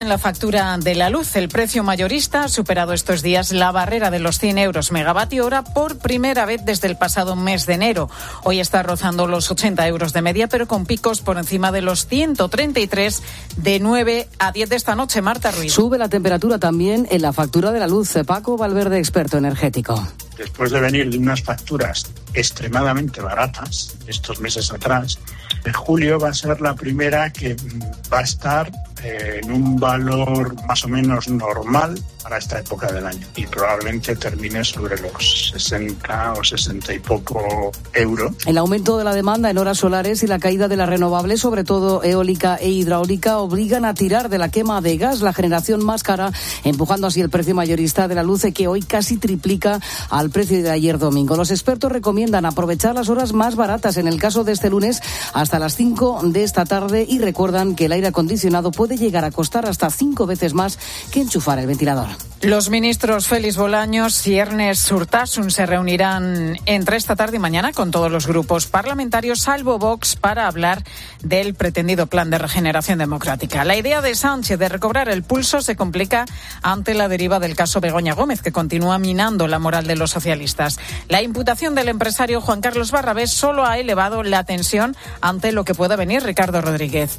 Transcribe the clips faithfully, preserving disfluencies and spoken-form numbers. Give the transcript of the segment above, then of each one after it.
En la factura de la luz, el precio mayorista ha superado estos días la barrera de los cien euros megavatio hora por primera vez desde el pasado mes de enero. Hoy está rozando los ochenta euros de media, pero con picos por encima de los ciento treinta y tres de nueve a diez de esta noche. Marta Ruiz. Sube la temperatura también en la factura de la luz. Paco Valverde, experto energético. Después de venir de unas facturas extremadamente baratas estos meses atrás, en julio va a ser la primera que va a estar eh, en un valor más o menos normal para esta época del año y probablemente termine sobre los sesenta o sesenta y poco euros. El aumento de la demanda en horas solares y la caída de las renovables, sobre todo eólica e hidráulica, obligan a tirar de la quema de gas, la generación más cara, empujando así el precio mayorista de la luz, que hoy casi triplica al precio de ayer domingo. Los expertos recomiendan aprovechar las horas más baratas, en el caso de este lunes hasta las cinco de esta tarde, y recuerdan que el aire acondicionado puede llegar a costar hasta cinco veces más que enchufar el ventilador. Los ministros Félix Bolaños y Ernest Urtasun se reunirán entre esta tarde y mañana con todos los grupos parlamentarios, salvo Vox, para hablar del pretendido plan de regeneración democrática. La idea de Sánchez de recobrar el pulso se complica ante la deriva del caso Begoña Gómez, que continúa minando la moral de los socialistas. La imputación del empresario Juan Carlos Barrabés solo ha elevado la tensión ante lo que pueda venir. Ricardo Rodríguez.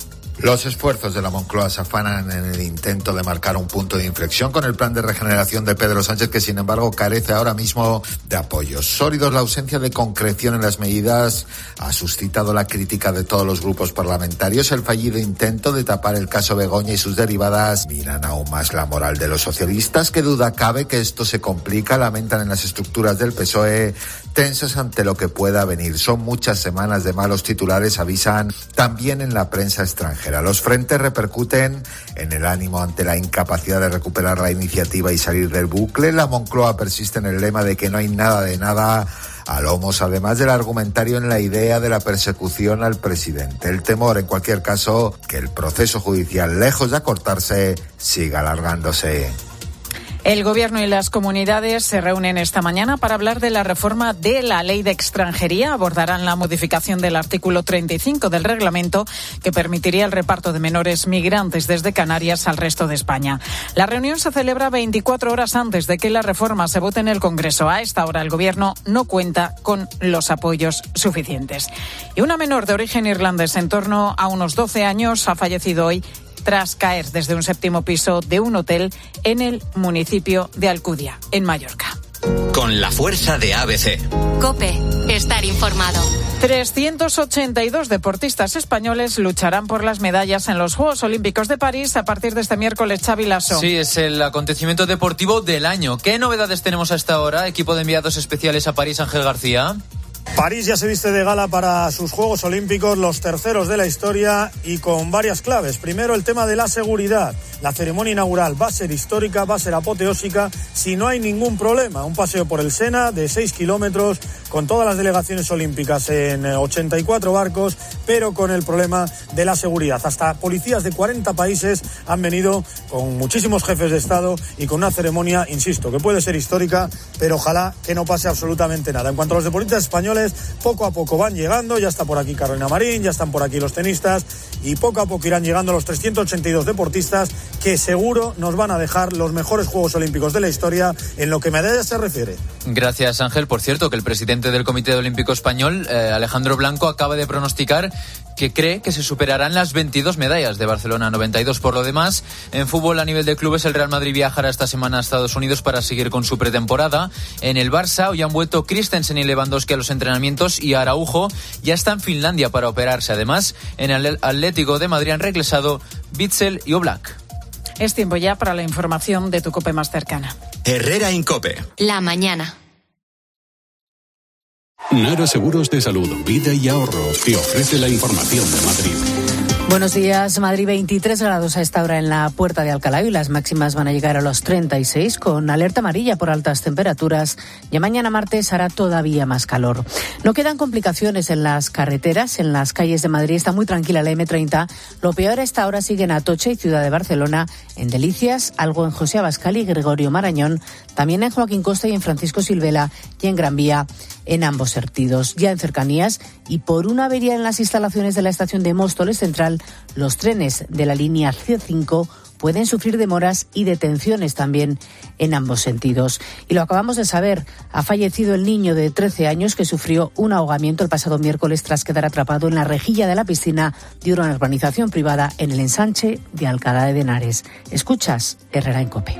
Los esfuerzos de la Moncloa se afanan en el intento de marcar un punto de inflexión con el plan de regeneración de Pedro Sánchez, que sin embargo carece ahora mismo de apoyos sólidos. La ausencia de concreción en las medidas ha suscitado la crítica de todos los grupos parlamentarios. El fallido intento de tapar el caso Begoña y sus derivadas miran aún más la moral de los socialistas. Qué duda cabe que esto se complica, lamentan en las estructuras del P S O E, tensas ante lo que pueda venir. Son muchas semanas de malos titulares, avisan también en la prensa extranjera. Los frentes repercuten en el ánimo ante la incapacidad de recuperar la iniciativa y salir del bucle. La Moncloa persiste en el lema de que no hay nada de nada a lomos, además del argumentario en la idea de la persecución al presidente. El temor, en cualquier caso, que el proceso judicial, lejos de acortarse, siga alargándose. El Gobierno y las comunidades se reúnen esta mañana para hablar de la reforma de la Ley de Extranjería. Abordarán la modificación del artículo treinta y cinco del reglamento, que permitiría el reparto de menores migrantes desde Canarias al resto de España. La reunión se celebra veinticuatro horas antes de que la reforma se vote en el Congreso. A esta hora el Gobierno no cuenta con los apoyos suficientes. Y una menor de origen irlandés en torno a unos doce años ha fallecido hoy tras caer desde un séptimo piso de un hotel en el municipio de Alcudia, en Mallorca. Con la fuerza de A B C. COPE, estar informado. trescientos ochenta y dos deportistas españoles lucharán por las medallas en los Juegos Olímpicos de París a partir de este miércoles. Xavi Lasso. Sí, es el acontecimiento deportivo del año. ¿Qué novedades tenemos hasta ahora? Equipo de enviados especiales a París, Ángel García. París ya se viste de gala para sus Juegos Olímpicos, los terceros de la historia, y con varias claves. Primero, el tema de la seguridad. La ceremonia inaugural va a ser histórica, va a ser apoteósica, si no hay ningún problema. Un paseo por el Sena de seis kilómetros, con todas las delegaciones olímpicas en ochenta y cuatro barcos, pero con el problema de la seguridad. Hasta policías de cuarenta países han venido, con muchísimos jefes de Estado, y con una ceremonia, insisto, que puede ser histórica, pero ojalá que no pase absolutamente nada. En cuanto a los deportistas españoles, poco a poco van llegando. Ya está por aquí Carolina Marín, ya están por aquí los tenistas, y poco a poco irán llegando los trescientos ochenta y dos deportistas que seguro nos van a dejar los mejores Juegos Olímpicos de la historia en lo que medallas se refiere. Gracias, Ángel. Por cierto, que el presidente del Comité Olímpico Español, eh, Alejandro Blanco, acaba de pronosticar que cree que se superarán las veintidós medallas de Barcelona, noventa y dos. Por lo demás, en fútbol a nivel de clubes, el Real Madrid viajará esta semana a Estados Unidos para seguir con su pretemporada. En el Barça hoy han vuelto Christensen y Lewandowski a los entrenamientos, y Araujo ya está en Finlandia para operarse. Además, en el Atlético de Madrid han regresado Witsel y Oblak. Es tiempo ya para la información de tu COPE más cercana. Herrera Incope. La mañana. Nara Seguros de Salud, Vida y Ahorro te ofrece la información de Madrid. Buenos días. Madrid, veintitrés grados a esta hora en la Puerta de Alcalá, y las máximas van a llegar a los treinta y seis, con alerta amarilla por altas temperaturas, y mañana martes hará todavía más calor. No quedan complicaciones en las carreteras, en las calles de Madrid está muy tranquila la eme treinta. Lo peor a esta hora sigue en Atocha y Ciudad de Barcelona, en Delicias, algo en José Abascal y Gregorio Marañón, también en Joaquín Costa y en Francisco Silvela, y en Gran Vía en ambos sentidos. Ya en cercanías, y por una avería en las instalaciones de la estación de Móstoles Central, los trenes de la línea ce cinco pueden sufrir demoras y detenciones también en ambos sentidos. Y lo acabamos de saber, ha fallecido el niño de trece años que sufrió un ahogamiento el pasado miércoles tras quedar atrapado en la rejilla de la piscina de una urbanización privada en el ensanche de Alcalá de Henares. Escuchas Herrera en COPE.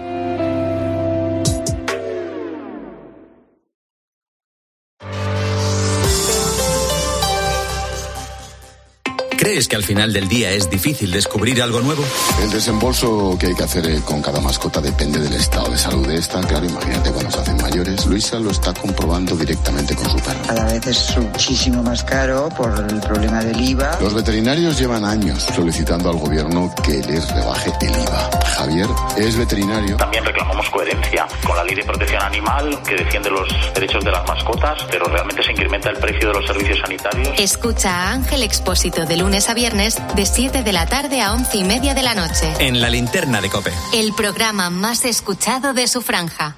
¿Crees que al final del día es difícil descubrir algo nuevo? El desembolso que hay que hacer con cada mascota depende del estado de salud de esta. Claro, imagínate cuando se hacen mayores. Luisa lo está comprobando directamente con su perro. Cada vez es muchísimo más caro por el problema del I V A. Los veterinarios llevan años solicitando al gobierno que les rebaje el I V A. Javier es veterinario. También reclamamos coherencia con la ley de protección animal que defiende los derechos de las mascotas, pero realmente se incrementa el precio de los servicios sanitarios. Escucha a Ángel Expósito de lunes a viernes de siete de la tarde a once y media de la noche. En La Linterna de COPE. El programa más escuchado de su franja.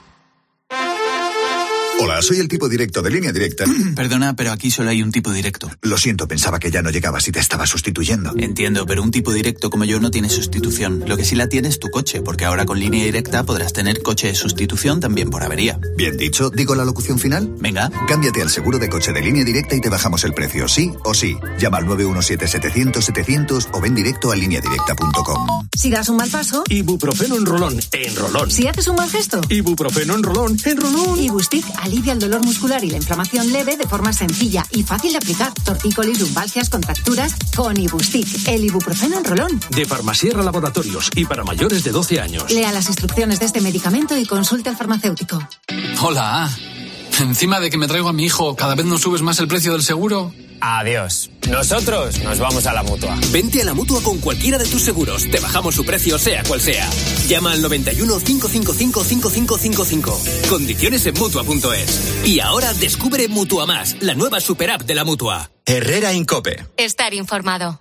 Hola, soy el tipo directo de Línea Directa. Perdona, pero aquí solo hay un tipo directo. Lo siento, pensaba que ya no llegabas y te estaba sustituyendo. Entiendo, pero un tipo directo como yo no tiene sustitución. Lo que sí la tiene es tu coche, porque ahora con Línea Directa podrás tener coche de sustitución también por avería. Bien dicho, ¿digo la locución final? Venga. Cámbiate al seguro de coche de Línea Directa y te bajamos el precio, sí o sí. Llama al nueve uno siete setecientos setecientos o ven directo a línea directa punto com. Si das un mal paso, ibuprofeno en rolón, en rolón. Si haces un mal gesto, ibuprofeno en rolón, en rolón. Ibustic alivia el dolor muscular y la inflamación leve de forma sencilla y fácil de aplicar. Tortícolis, lumbalgias, contracturas, con Ibustic, el ibuprofeno en rolón. De Farmasierra Laboratorios y para mayores de doce años. Lea las instrucciones de este medicamento y consulte al farmacéutico. Hola. Encima de que me traigo a mi hijo, ¿cada vez nos subes más el precio del seguro? Adiós. Nosotros nos vamos a la Mutua. Vente a la Mutua con cualquiera de tus seguros. Te bajamos su precio sea cual sea. Llama al noventa y uno, cinco cinco cinco, cinco cinco cinco cinco. Condiciones en Mutua punto es. Y ahora descubre Mutua Más, la nueva super app de la Mutua. Herrera en COPE. Estar informado.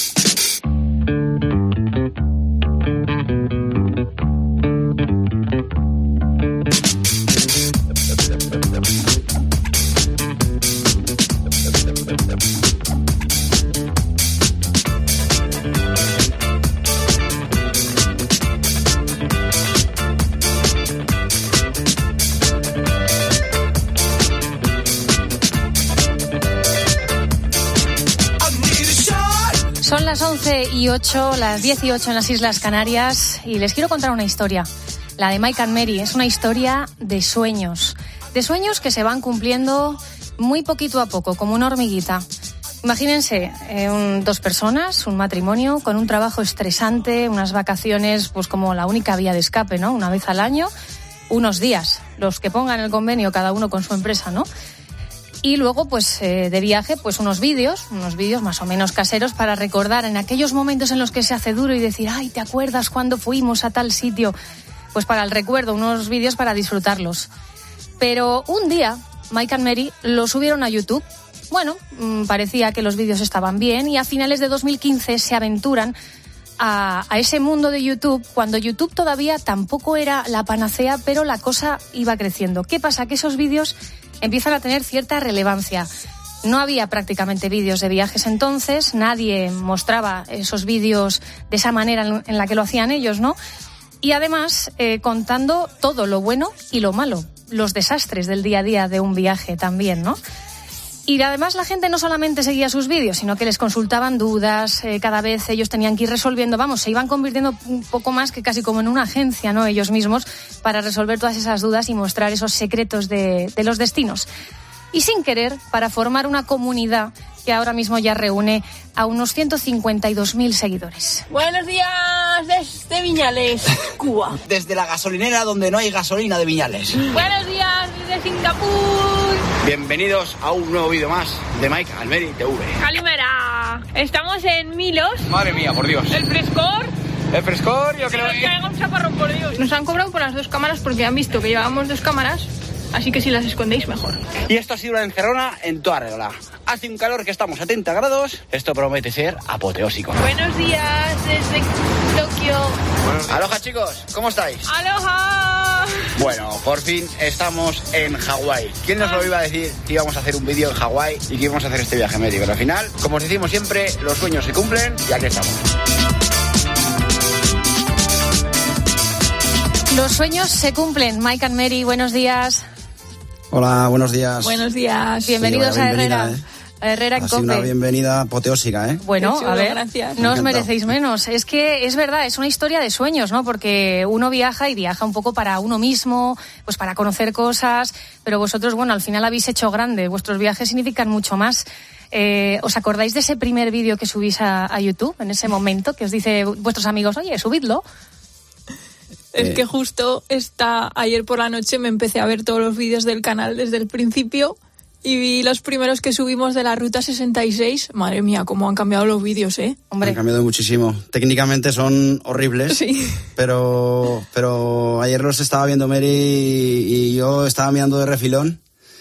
Son las once y ocho, las diez y ocho en las Islas Canarias y les quiero contar una historia, la de Mike and Mary. Es una historia de sueños, de sueños que se van cumpliendo muy poquito a poco, como una hormiguita. Imagínense, eh, un, dos personas, un matrimonio con un trabajo estresante, unas vacaciones pues como la única vía de escape, ¿no? Una vez al año, unos días, los que pongan el convenio cada uno con su empresa, ¿no? Y luego, pues, eh, de viaje, pues unos vídeos, unos vídeos más o menos caseros para recordar en aquellos momentos en los que se hace duro y decir, ay, ¿te acuerdas cuando fuimos a tal sitio? Pues para el recuerdo, unos vídeos para disfrutarlos. Pero un día, Mike and Mary lo subieron a YouTube. Bueno, mmm, parecía que los vídeos estaban bien y a finales de dos mil quince se aventuran a, a ese mundo de YouTube, cuando YouTube todavía tampoco era la panacea, pero la cosa iba creciendo. ¿Qué pasa? Que esos vídeos empiezan a tener cierta relevancia. No había prácticamente vídeos de viajes entonces, nadie mostraba esos vídeos de esa manera en la que lo hacían ellos, ¿no? Y además, eh, contando todo lo bueno y lo malo, los desastres del día a día de un viaje también, ¿no? Y además la gente no solamente seguía sus vídeos, sino que les consultaban dudas, eh, cada vez ellos tenían que ir resolviendo, vamos, se iban convirtiendo un poco más que casi como en una agencia, ¿no? Ellos mismos, para resolver todas esas dudas y mostrar esos secretos de, de los destinos. Y sin querer, para formar una comunidad que ahora mismo ya reúne a unos ciento cincuenta y dos mil seguidores. Buenos días desde Viñales, Cuba. Desde la gasolinera donde no hay gasolina de Viñales. Buenos días desde Singapur. Bienvenidos a un nuevo vídeo más de Mike and Mary T V. Calimera, estamos en Milos. Madre mía, por Dios. El frescor. El frescor, yo creo que... Nos caiga un chaparrón, por Dios. Nos han cobrado por las dos cámaras porque han visto que llevábamos dos cámaras, así que si las escondéis, mejor. Y esto ha sido una encerrona en toda regla. Hace un calor que estamos a setenta grados. Esto promete ser apoteósico. Buenos días desde Tokio. Aloha, chicos, ¿cómo estáis? Aloha. Bueno, por fin estamos en Hawái. ¿Quién nos lo iba a decir que íbamos a hacer un vídeo en Hawái y que íbamos a hacer este viaje medio? Pero al final, como os decimos siempre, los sueños se cumplen y aquí estamos. Los sueños se cumplen. Mike and Mary, buenos días. Hola, buenos días. Buenos días. Bienvenidos sí, a Herrera. ¿eh? A Herrera en Ha sido COPE. una bienvenida apoteósica, ¿eh? Bueno, chulo, a ver, gracias. no os Me ha encantado. merecéis menos. Es que es verdad, es una historia de sueños, ¿no? Porque uno viaja y viaja un poco para uno mismo, pues para conocer cosas, pero vosotros, bueno, al final habéis hecho grande. Vuestros viajes significan mucho más. Eh, ¿Os acordáis de ese primer vídeo que subís a, a YouTube, en ese momento, que os dice vuestros amigos, oye, subidlo? Es Eh. que justo esta, ayer por la noche me empecé a ver todos los vídeos del canal desde el principio y vi los primeros que subimos de la Ruta sesenta y seis. Madre mía, cómo han cambiado los vídeos, ¿eh? Hombre. Han cambiado muchísimo. Técnicamente son horribles, Sí. pero, pero ayer los estaba viendo Mary y, y yo estaba mirando de refilón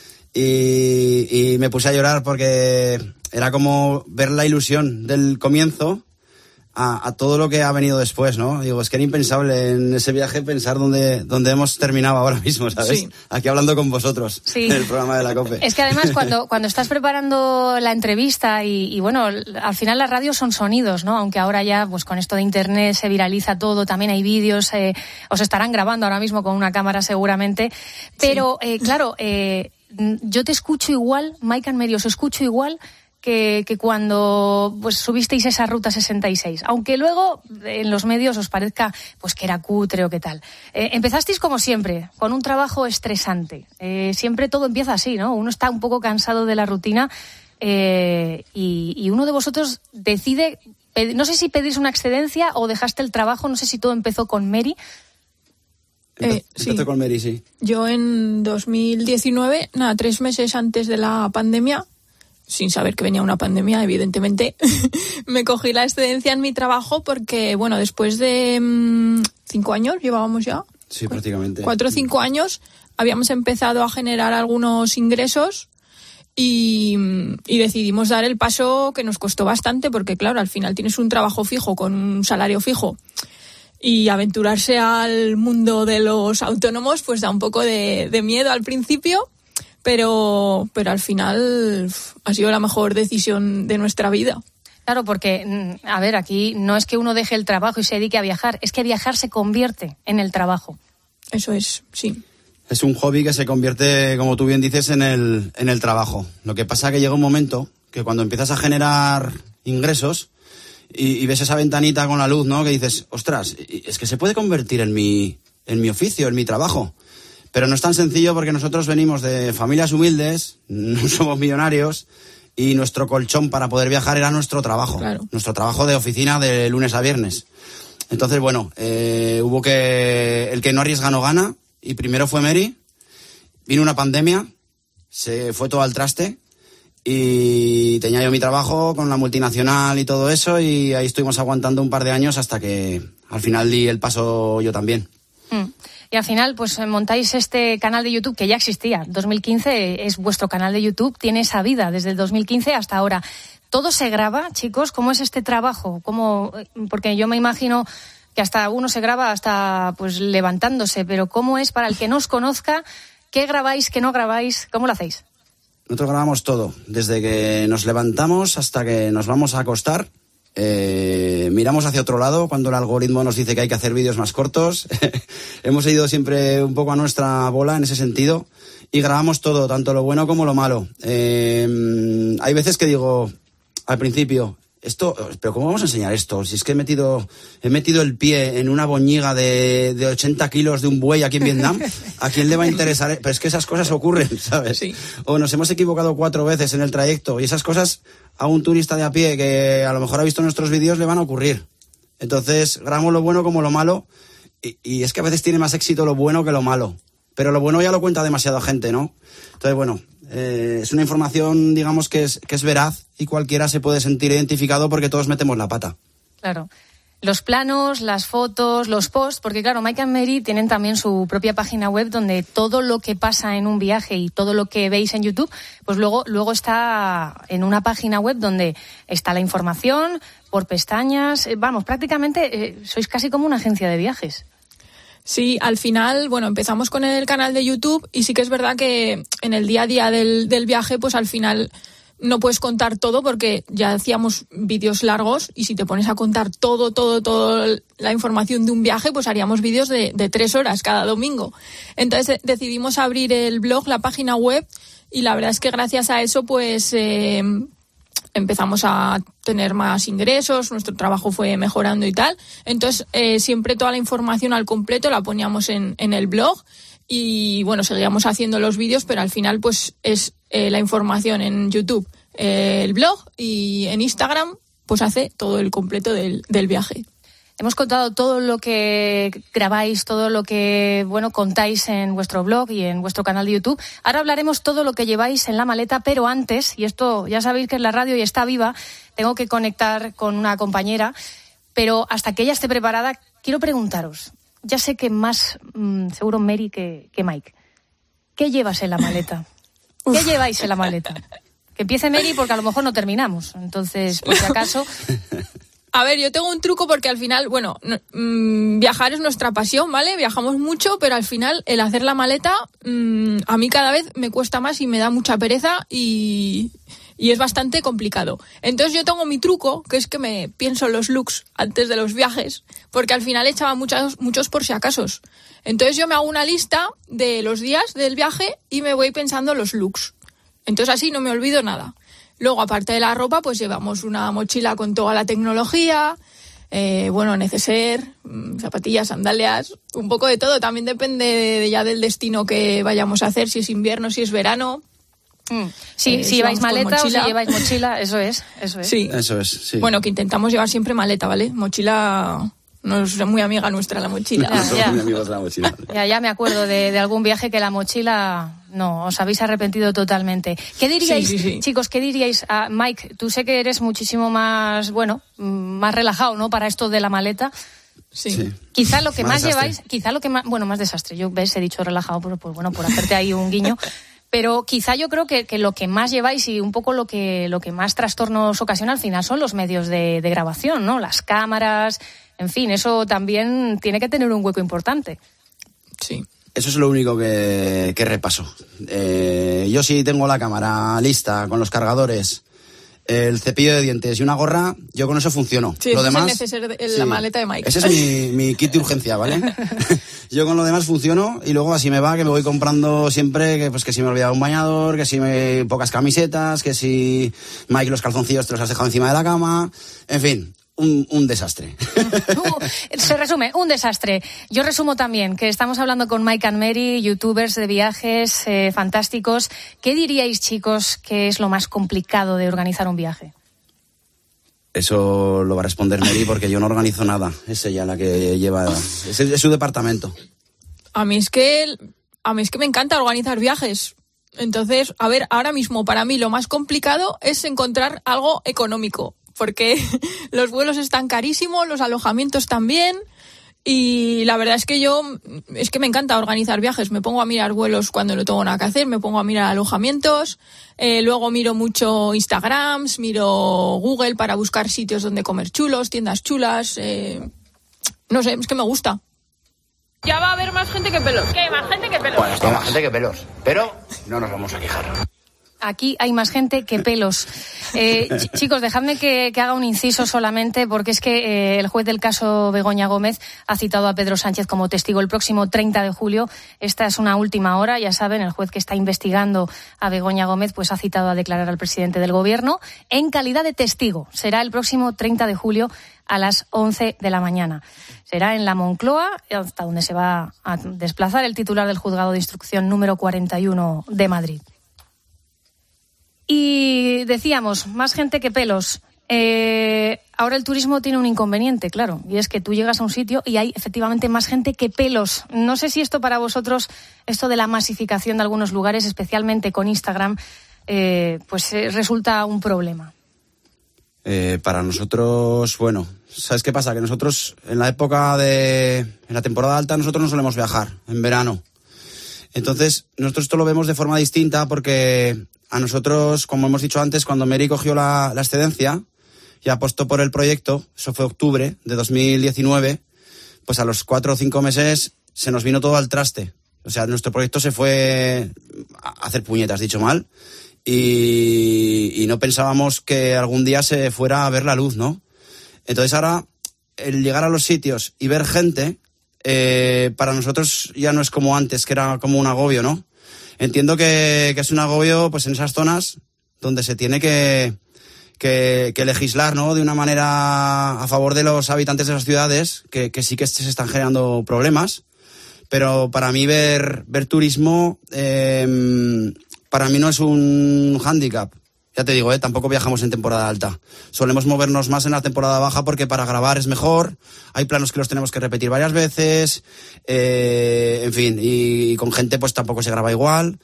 y, y me puse a llorar porque era como ver la ilusión del comienzo a, a todo lo que ha venido después, ¿no? Digo, es que era impensable en ese viaje pensar dónde, dónde hemos terminado ahora mismo, ¿sabes? Sí. Aquí hablando con vosotros, Sí. en el programa de la COPE. Es que además cuando, cuando estás preparando la entrevista y, y bueno, al final las radios son sonidos, ¿no? Aunque ahora ya pues con esto de internet se viraliza todo, también hay vídeos, eh, os estarán grabando ahora mismo con una cámara seguramente, pero eh, claro, eh, yo te escucho igual, Mike and Mary, os escucho igual que, que cuando pues subisteis esa Ruta sesenta y seis, aunque luego en los medios os parezca pues que era cutre o qué tal. Eh, empezasteis como siempre, con un trabajo estresante. Eh, siempre todo empieza así, ¿no? Uno está un poco cansado de la rutina eh, y, y uno de vosotros decide, ped- no sé si pedís una excedencia o dejaste el trabajo, no sé si todo empezó con Mary. Empe- Eh, sí. Empezó con Mary, sí. Yo en dos mil diecinueve, nada, tres meses antes de la pandemia, sin saber que venía una pandemia, evidentemente, me cogí la excedencia en mi trabajo porque, bueno, después de mmm, cinco años, llevábamos ya, Sí, prácticamente. cuatro o cinco años, habíamos empezado a generar algunos ingresos y, y decidimos dar el paso que nos costó bastante porque, claro, al final tienes un trabajo fijo con un salario fijo y aventurarse al mundo de los autónomos pues da un poco de, de miedo al principio. Pero, pero al final uf, ha sido la mejor decisión de nuestra vida. Claro, porque, a ver, aquí no es que uno deje el trabajo y se dedique a viajar, es que viajar se convierte en el trabajo. Eso es, sí. Es un hobby que se convierte, como tú bien dices, en el, en el trabajo. Lo que pasa es que llega un momento que cuando empiezas a generar ingresos y, y ves esa ventanita con la luz, ¿no? Que dices, ostras, es que se puede convertir en mi, en mi oficio, en mi trabajo. Pero no es tan sencillo porque nosotros venimos de familias humildes, no somos millonarios y nuestro colchón para poder viajar era nuestro trabajo. Claro. Nuestro trabajo de oficina de lunes a viernes. Entonces, bueno, eh, hubo que... El que no arriesga no gana y primero fue Mary, vino una pandemia, se fue todo al traste y tenía yo mi trabajo con la multinacional y todo eso y ahí estuvimos aguantando un par de años hasta que al final di el paso yo también. Mm. Y al final, pues montáis este canal de YouTube que ya existía. dos mil quince es vuestro canal de YouTube, tiene esa vida desde el dos mil quince hasta ahora. ¿Todo se graba, chicos? ¿Cómo es este trabajo? ¿Cómo? Porque yo me imagino que hasta uno se graba hasta pues levantándose, pero ¿cómo es para el que no os conozca? ¿Qué grabáis, qué no grabáis? ¿Cómo lo hacéis? Nosotros grabamos todo, desde que nos levantamos hasta que nos vamos a acostar. Eh, miramos hacia otro lado cuando el algoritmo nos dice que hay que hacer vídeos más cortos. Hemos ido siempre un poco a nuestra bola en ese sentido y grabamos todo, tanto lo bueno como lo malo. Eh, hay veces que digo al principio, esto, pero ¿cómo vamos a enseñar esto? Si es que he metido, he metido el pie en una boñiga de, de ochenta kilos de un buey aquí en Vietnam, ¿a quién le va a interesar? Pero es que esas cosas ocurren, ¿sabes? Sí. O nos hemos equivocado cuatro veces en el trayecto y esas cosas a un turista de a pie que a lo mejor ha visto nuestros vídeos le van a ocurrir. Entonces, grabamos lo bueno como lo malo y, y es que a veces tiene más éxito lo bueno que lo malo. Pero lo bueno ya lo cuenta demasiada gente, ¿no? Entonces, bueno, eh, es una información, digamos, que es, que es veraz y cualquiera se puede sentir identificado porque todos metemos la pata. Claro. Los planos, las fotos, los posts, porque claro, Mike and Mary tienen también su propia página web donde todo lo que pasa en un viaje y todo lo que veis en YouTube, pues luego, luego está en una página web donde está la información por pestañas. Vamos, prácticamente eh, sois casi como una agencia de viajes. Sí, al final, bueno, empezamos con el canal de YouTube y sí que es verdad que en el día a día del, del viaje, pues al final no puedes contar todo porque ya hacíamos vídeos largos y si te pones a contar todo, todo, todo la información de un viaje, pues haríamos vídeos de, de tres horas cada domingo. Entonces decidimos abrir el blog, la página web, y la verdad es que gracias a eso pues eh, empezamos a tener más ingresos, nuestro trabajo fue mejorando y tal. Entonces eh, siempre toda la información al completo la poníamos en, en el blog. Y bueno, seguíamos haciendo los vídeos, pero al final pues es eh, la información en YouTube, eh, el blog, y en Instagram pues hace todo el completo del, del viaje. Hemos contado todo lo que grabáis, todo lo que bueno contáis en vuestro blog y en vuestro canal de YouTube. Ahora hablaremos todo lo que lleváis en la maleta, pero antes, y esto ya sabéis que es la radio y está viva, tengo que conectar con una compañera, pero hasta que ella esté preparada, quiero preguntaros. Ya sé que más, mmm, seguro Mary que, que Mike. ¿Qué llevas en la maleta? ¿Qué Uf. lleváis en la maleta? Que empiece Mary porque a lo mejor no terminamos. Entonces, por si acaso... A ver, yo tengo un truco porque al final, bueno, no, mmm, viajar es nuestra pasión, ¿vale? Viajamos mucho, pero al final el hacer la maleta mmm, a mí cada vez me cuesta más y me da mucha pereza y... y es bastante complicado. Entonces yo tengo mi truco, que es que me pienso los looks antes de los viajes, porque al final echaba muchos, muchos por si acasos. Entonces yo me hago una lista de los días del viaje y me voy pensando los looks. Entonces así no me olvido nada. Luego, aparte de la ropa, pues llevamos una mochila con toda la tecnología, eh, bueno, neceser, zapatillas, sandalias, un poco de todo. También depende de, ya del destino que vayamos a hacer, si es invierno, si es verano. Mm. Sí, eh, si lleváis maleta o si lleváis mochila, eso es, eso es. Sí. Eso es, sí. Bueno, que intentamos llevar siempre maleta, ¿vale? Mochila no es muy amiga nuestra la mochila. Ya, Somos ya. muy amigos de la mochila. Ya, ya me acuerdo de, de algún viaje que la mochila, no, os habéis arrepentido totalmente. ¿Qué diríais, sí, sí, sí. chicos, qué diríais a Mike? Tú sé que eres muchísimo más, bueno, más relajado, ¿no? Para esto de la maleta. Sí. sí. Quizá lo que más, más lleváis, quizá lo que más, bueno, más desastre. Yo, ves, he dicho relajado, pues, pues bueno, por hacerte ahí un guiño. Pero quizá yo creo que, que lo que más lleváis y un poco lo que, lo que más trastornos ocasiona al final son los medios de, de grabación, ¿no? Las cámaras, en fin, eso también tiene que tener un hueco importante. Sí. Eso es lo único que, que repaso. Eh, yo sí tengo la cámara lista con los cargadores, el cepillo de dientes y una gorra, yo con eso funciono. Sí, lo demás, es el neceser de, sí, la maleta de Mike. Ese es mi, mi kit de urgencia, ¿vale? Yo con lo demás funciono y luego así me va, que me voy comprando siempre, que pues que si me he olvidado un bañador, que si me pocas camisetas, que si Mike los calzoncillos te los has dejado encima de la cama, en fin. Un, un desastre. Uh, se resume, un desastre. Yo resumo también que estamos hablando con Mike and Mary, youtubers de viajes eh, fantásticos. ¿Qué diríais, chicos, que es lo más complicado de organizar un viaje? Eso lo va a responder Mary porque yo no organizo nada. Es ella la que lleva... Es, es su departamento. A mí es que... A mí es que me encanta organizar viajes. Entonces, a ver, ahora mismo para mí lo más complicado es encontrar algo económico. Porque los vuelos están carísimos, los alojamientos también, y la verdad es que yo, es que me encanta organizar viajes, me pongo a mirar vuelos cuando no tengo nada que hacer, me pongo a mirar alojamientos, eh, luego miro mucho Instagrams, miro Google para buscar sitios donde comer chulos, tiendas chulas, eh, no sé, es que me gusta. Ya va a haber más gente que pelos. ¿Qué? Más gente que pelos. Bueno, hay más gente que pelos, pero no nos vamos a quejar. Aquí hay más gente que pelos. Eh, ch- chicos, dejadme que, que haga un inciso solamente, porque es que eh, el juez del caso Begoña Gómez ha citado a Pedro Sánchez como testigo el próximo treinta de julio. Esta es una última hora, ya saben, el juez que está investigando a Begoña Gómez pues ha citado a declarar al presidente del Gobierno en calidad de testigo. Será el próximo treinta de julio a las once de la mañana. Será en la Moncloa, hasta donde se va a desplazar el titular del juzgado de instrucción número cuarenta y uno de Madrid. Y decíamos, más gente que pelos. Eh, ahora el turismo tiene un inconveniente, claro, y es que tú llegas a un sitio y hay efectivamente más gente que pelos. No sé si esto para vosotros, esto de la masificación de algunos lugares, especialmente con Instagram, eh, pues eh, resulta un problema. Eh, para nosotros, bueno, ¿sabes qué pasa? Que nosotros en la época de... en la temporada alta nosotros no solemos viajar, en verano. Entonces, nosotros esto lo vemos de forma distinta porque... A nosotros, como hemos dicho antes, cuando Mary cogió la, la excedencia y apostó por el proyecto, eso fue octubre de dos mil diecinueve, pues a los cuatro o cinco meses se nos vino todo al traste. O sea, nuestro proyecto se fue a hacer puñetas, dicho mal, y, y no pensábamos que algún día se fuera a ver la luz, ¿no? Entonces ahora, el llegar a los sitios y ver gente, eh, para nosotros ya no es como antes, que era como un agobio, ¿no? Entiendo que, que es un agobio pues en esas zonas donde se tiene que, que, que legislar, ¿no? De una manera a favor de los habitantes de las ciudades, que, que sí que se están generando problemas. Pero para mí ver, ver turismo, eh, para mí no es un hándicap. Ya te digo, eh, tampoco viajamos en temporada alta. Solemos movernos más en la temporada baja porque para grabar es mejor. Hay planos que los tenemos que repetir varias veces. Eh, en fin, y, y con gente pues tampoco se graba igual.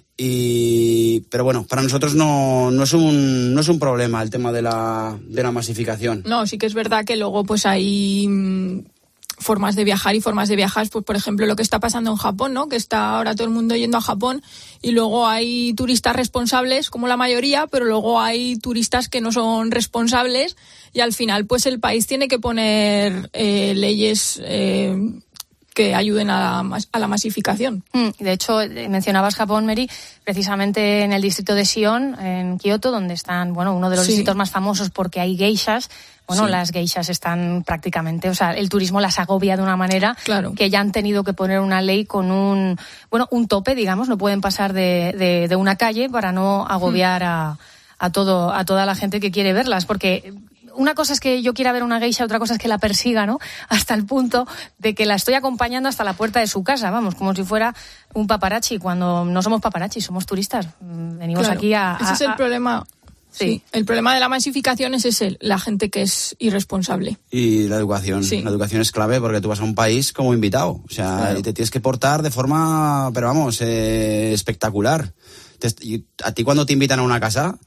Y, pero bueno, para nosotros no, no es un, no es un problema el tema de la, de la masificación. No, sí que es verdad que luego pues hay formas de viajar y formas de viajar, pues por ejemplo lo que está pasando en Japón, ¿no? Que está ahora todo el mundo yendo a Japón y luego hay turistas responsables, como la mayoría, pero luego hay turistas que no son responsables y al final pues el país tiene que poner eh, leyes eh, que ayuden a la, a la masificación. De hecho, mencionabas Japón, Mary, precisamente en el distrito de Sion, en Kioto, donde están, bueno, uno de los sí. distritos más famosos porque hay geishas. Bueno, sí. las geishas están prácticamente, o sea, el turismo las agobia de una manera claro. que ya han tenido que poner una ley con un, bueno, un tope, digamos, no pueden pasar de, de, de una calle para no agobiar mm. a, a todo, a toda la gente que quiere verlas, porque una cosa es que yo quiera ver una geisha, otra cosa es que la persiga, ¿no? Hasta el punto de que la estoy acompañando hasta la puerta de su casa, vamos, como si fuera un paparazzi, cuando no somos paparazzi, somos turistas. Venimos claro. aquí a... Ese a, es el a... problema... Sí. sí, el problema de la masificación es ese, la gente que es irresponsable. Y la educación, sí. la educación es clave porque tú vas a un país como invitado, o sea, claro. y te tienes que portar de forma, pero vamos, eh, espectacular. Te, y a ti cuando te invitan a una casa,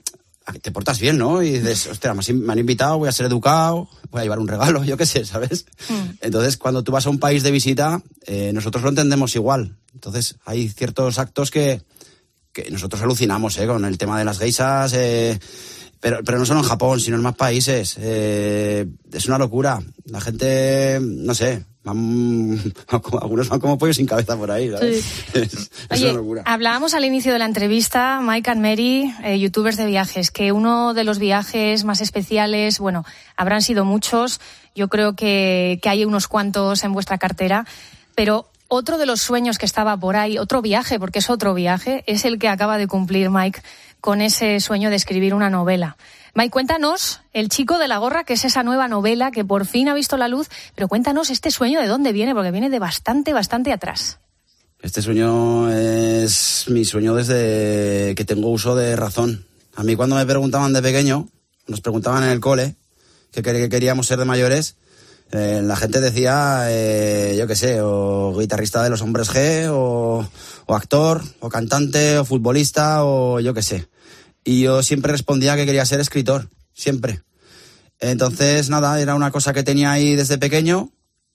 te portas bien, ¿no? Y dices, ostras, me han invitado, voy a ser educado, voy a llevar un regalo, yo qué sé, ¿sabes? Mm. Entonces, cuando tú vas a un país de visita, eh, nosotros lo entendemos igual. Entonces, hay ciertos actos que... que nosotros alucinamos eh, con el tema de las geishas, eh, pero, pero no solo en Japón, sino en más países. Eh, es una locura. La gente, no sé, van, algunos van como pollos sin cabeza por ahí, ¿sabes? Sí. Es, es Oye, una locura. Hablábamos al inicio de la entrevista, Mike and Mary, eh, youtubers de viajes, que uno de los viajes más especiales, bueno, habrán sido muchos, yo creo que, que hay unos cuantos en vuestra cartera, pero... Otro de los sueños que estaba por ahí, otro viaje, porque es otro viaje, es el que acaba de cumplir Mike con ese sueño de escribir una novela. Mike, cuéntanos, El chico de la gorra, que es esa nueva novela que por fin ha visto la luz, pero cuéntanos este sueño de dónde viene, porque viene de bastante, bastante atrás. Este sueño es mi sueño desde que tengo uso de razón. A mí cuando me preguntaban de pequeño, nos preguntaban en el cole, que queríamos ser de mayores, Eh, la gente decía, eh, yo qué sé, o guitarrista de los Hombres G, o, o actor, o cantante, o futbolista, o yo qué sé. Y yo siempre respondía que quería ser escritor, siempre. Entonces, nada, era una cosa que tenía ahí desde pequeño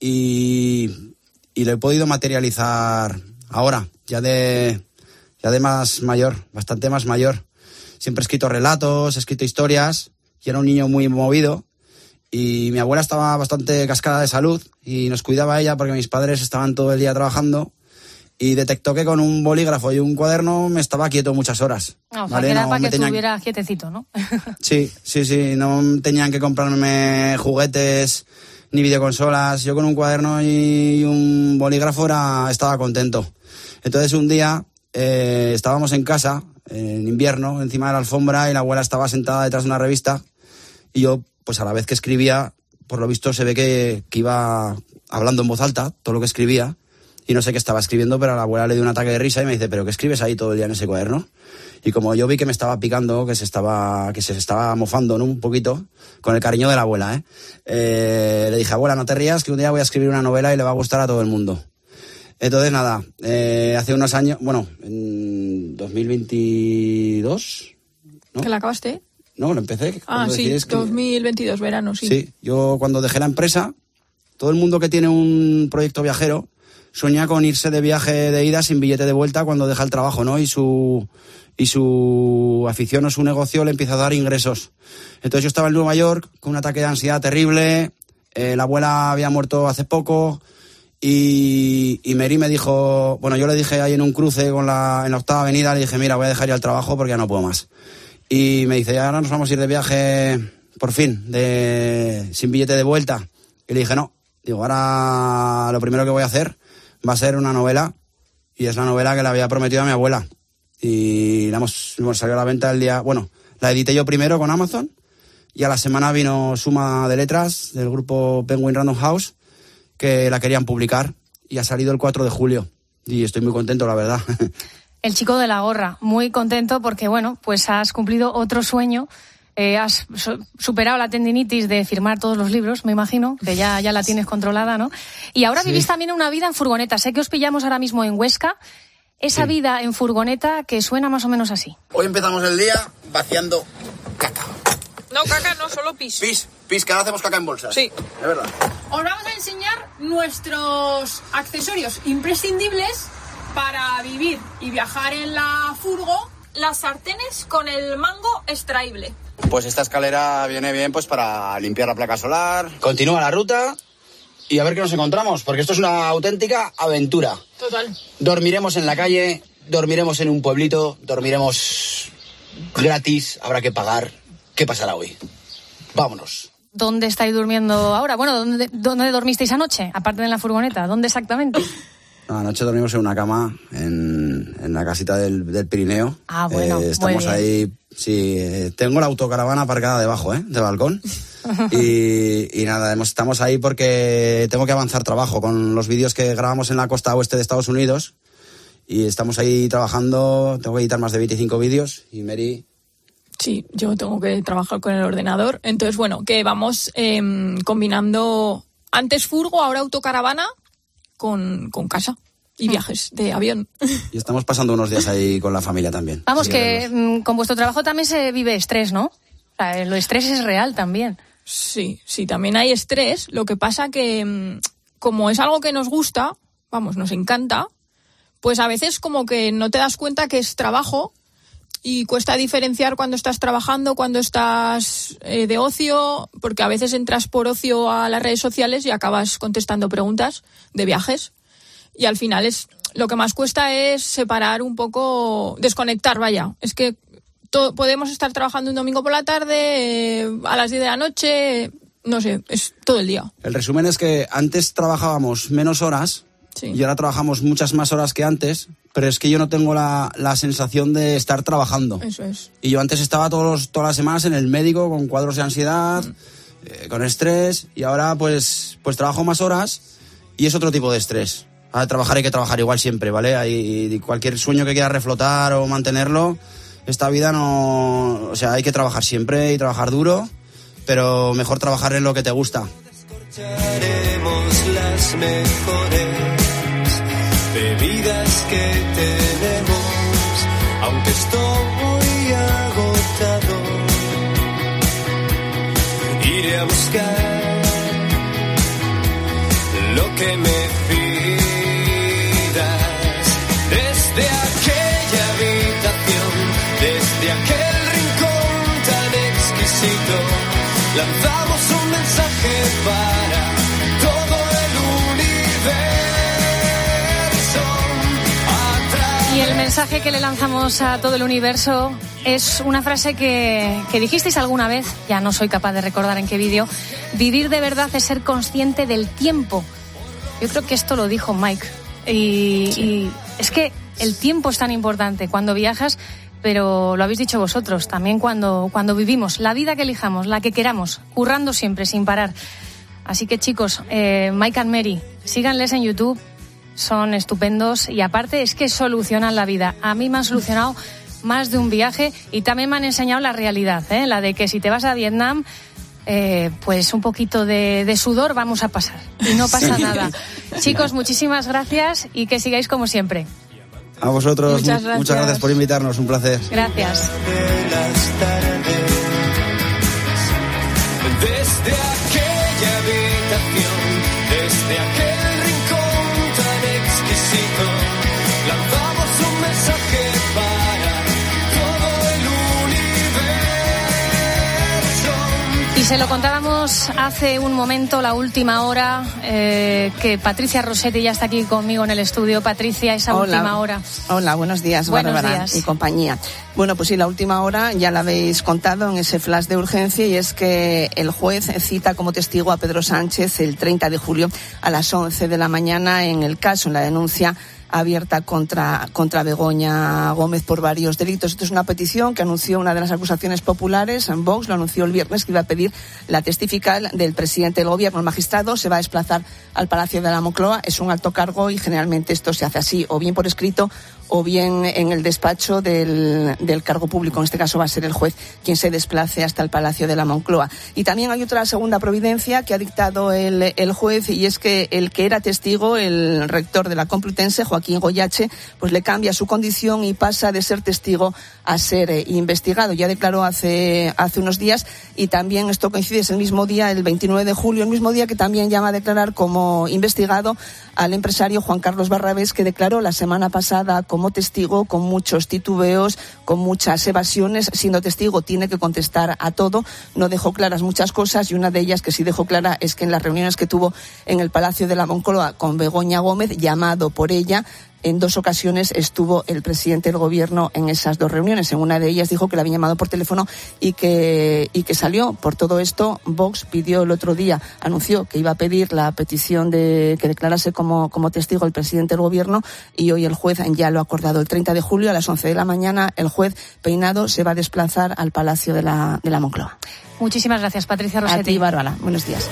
y, y lo he podido materializar ahora, ya de, ya de más mayor, bastante más mayor. Siempre he escrito relatos, he escrito historias, y era un niño muy movido. Y mi abuela estaba bastante cascada de salud y nos cuidaba ella porque mis padres estaban todo el día trabajando y detectó que con un bolígrafo y un cuaderno me estaba quieto muchas horas. No, o sea, ¿vale? que era no para que tenían... estuviera quietecito, ¿no? Sí, sí, sí, no tenían que comprarme juguetes ni videoconsolas. Yo con un cuaderno y un bolígrafo era, estaba contento. Entonces un día eh, estábamos en casa, en invierno, encima de la alfombra, y la abuela estaba sentada detrás de una revista y yo... pues a la vez que escribía, por lo visto se ve que, que iba hablando en voz alta, todo lo que escribía, y no sé qué estaba escribiendo, pero a la abuela le dio un ataque de risa y me dice, ¿pero qué escribes ahí todo el día en ese cuaderno? Y como yo vi que me estaba picando, que se estaba, que se estaba mofando, ¿no? Un poquito, con el cariño de la abuela, ¿eh? eh le dije, abuela, no te rías, que un día voy a escribir una novela y le va a gustar a todo el mundo. Entonces, nada, eh, hace unos años, bueno, en dos mil veintidós, ¿no? ¿Que la acabaste? No, lo empecé. Ah, sí, es que... dos mil veintidós, verano, sí. Sí, yo cuando dejé la empresa, todo el mundo que tiene un proyecto viajero sueña con irse de viaje de ida sin billete de vuelta cuando deja el trabajo, ¿no? Y su, y su afición o su negocio le empieza a dar ingresos. Entonces yo estaba en Nueva York con un ataque de ansiedad terrible, eh, la abuela había muerto hace poco Y, y Mary me dijo, bueno, yo le dije ahí en un cruce con la, en la octava avenida, le dije, mira, voy a dejar ya el trabajo porque ya no puedo más. Y me dice, ahora nos vamos a ir de viaje, por fin, de sin billete de vuelta. Y le dije, no, digo, ahora lo primero que voy a hacer va a ser una novela, y es la novela que le había prometido a mi abuela. Y la hemos, hemos salido a la venta el día, bueno, la edité yo primero con Amazon, y a la semana vino Suma de Letras, del grupo Penguin Random House, que la querían publicar, y ha salido el cuatro de julio, y estoy muy contento, la verdad. El chico de la gorra, muy contento porque, bueno, pues has cumplido otro sueño, eh, has superado la tendinitis de firmar todos los libros, me imagino, que ya, ya la tienes controlada, ¿no? Y ahora sí. Vivís también una vida en furgoneta, sé que os pillamos ahora mismo en Huesca, esa sí. vida en furgoneta que suena más o menos así. Hoy empezamos el día vaciando caca. No, caca, no, solo pis. Pis, pis, que ahora hacemos caca en bolsas. Sí. Es verdad. Os vamos a enseñar nuestros accesorios imprescindibles para vivir y viajar en la furgo. Las sartenes con el mango extraíble. Pues esta escalera viene bien pues para limpiar la placa solar. Continúa la ruta y a ver qué nos encontramos, porque esto es una auténtica aventura. Total. Dormiremos en la calle, dormiremos en un pueblito, dormiremos gratis, habrá que pagar. ¿Qué pasará hoy? Vámonos. ¿Dónde estáis durmiendo ahora? Bueno, ¿dónde, dónde dormisteis anoche? Aparte de en la furgoneta, ¿dónde exactamente? No, anoche dormimos en una cama en, en la casita del, del Pirineo. Ah, bueno, eh, estamos muy bien. ahí, sí, eh, tengo la autocaravana aparcada debajo, ¿eh? De balcón. y, y nada, hemos, estamos ahí porque tengo que avanzar trabajo con los vídeos que grabamos en la costa oeste de Estados Unidos. Y estamos ahí trabajando, tengo que editar más de veinticinco vídeos y Mary... Sí, yo tengo que trabajar con el ordenador. Entonces, bueno, que vamos eh, combinando antes furgo, ahora autocaravana con, con casa y viajes de avión. Y estamos pasando unos días ahí con la familia también. Vamos, que mm, con vuestro trabajo también se vive estrés, ¿no? O sea, el estrés es real también. Sí, sí, también hay estrés. Lo que pasa que, como es algo que nos gusta, vamos, nos encanta, pues a veces como que no te das cuenta que es trabajo. Y cuesta diferenciar cuando estás trabajando, cuando estás eh, de ocio, porque a veces entras por ocio a las redes sociales y acabas contestando preguntas de viajes. Y al final es lo que más cuesta es separar un poco, desconectar, vaya. Es que to- podemos estar trabajando un domingo por la tarde, eh, a las diez de la noche, no sé, es todo el día. El resumen es que antes trabajábamos menos horas, sí. Y ahora trabajamos muchas más horas que antes, pero es que yo no tengo la, la sensación de estar trabajando. Eso es. Y yo antes estaba todos, todas las semanas en el médico con cuadros de ansiedad, mm. eh, con estrés, y ahora pues, pues trabajo más horas y es otro tipo de estrés. Ahora trabajar hay que trabajar igual siempre, ¿vale? Hay, cualquier sueño que quieras reflotar o mantenerlo, esta vida no... O sea, hay que trabajar siempre y trabajar duro, pero mejor trabajar en lo que te gusta. Escucharemos las mejores bebidas que tenemos, aunque estoy agotado, iré a buscar lo que me pidas desde aquella habitación, desde aquel rincón tan exquisito, lanzamos un mensaje para todo el universo. Y el mensaje que le lanzamos a todo el universo es una frase que, que dijisteis alguna vez, ya no soy capaz de recordar en qué vídeo: vivir de verdad es ser consciente del tiempo. Yo creo que esto lo dijo Mike. Y, sí. y es que el tiempo es tan importante cuando viajas, pero lo habéis dicho vosotros, también cuando, cuando vivimos, la vida que elijamos, la que queramos, currando siempre, sin parar. Así que chicos, eh, Mike and Mary, síganles en YouTube. Son estupendos y aparte es que solucionan la vida. A mí me han solucionado más de un viaje y también me han enseñado la realidad, ¿eh? La de que si te vas a Vietnam, eh, pues un poquito de, de sudor vamos a pasar y no pasa nada. Chicos, muchísimas gracias y que sigáis como siempre. A vosotros, muchas gracias, muchas gracias por invitarnos, un placer. Gracias. Desde aquella habitación, desde aquel lanzamos un mensaje para todo el universo. Y Se lo contábamos hace un momento, la última hora, eh, que Patricia Rossetti ya está aquí conmigo en el estudio. Patricia, esa Hola. última hora. Hola, buenos días, Buenos Bárbara días. y compañía. Bueno, pues sí, la última hora ya la habéis contado en ese flash de urgencia, y es que el juez cita como testigo a Pedro Sánchez el treinta de julio a las once de la mañana en el caso, en la denuncia abierta contra, contra Begoña Gómez por varios delitos. Esto es una petición que anunció una de las acusaciones populares en Vox, lo anunció el viernes, que iba a pedir la testifical del presidente del gobierno. El magistrado se va a desplazar al Palacio de la Moncloa, es un alto cargo y generalmente esto se hace así, o bien por escrito o bien en el despacho del, del cargo público. En este caso va a ser el juez quien se desplace hasta el Palacio de la Moncloa. Y también hay otra segunda providencia que ha dictado el, el juez, y es que el que era testigo, el rector de la Complutense, Joaquín Goyache, pues le cambia su condición y pasa de ser testigo a ser eh, investigado. Ya declaró hace, hace unos días, y también esto coincide, es el mismo día, el veintinueve de julio, el mismo día que también llama a declarar como investigado al empresario Juan Carlos Barrabés, que declaró la semana pasada como testigo con muchos titubeos, con muchas evasiones. Siendo testigo tiene que contestar a todo, no dejó claras muchas cosas, y una de ellas que sí dejó clara es que en las reuniones que tuvo en el Palacio de la Moncloa con Begoña Gómez, llamado por ella, en dos ocasiones estuvo el presidente del gobierno en esas dos reuniones. En una de ellas dijo que la había llamado por teléfono y que, y que salió. Por todo esto, Vox pidió el otro día, anunció que iba a pedir la petición de que declarase como, como testigo el presidente del gobierno, y hoy el juez ya lo ha acordado. El treinta de julio a las once de la mañana, el juez Peinado se va a desplazar al Palacio de la, de la Moncloa. Muchísimas gracias, Patricia Rossetti. A ti, Bárbara. Buenos días.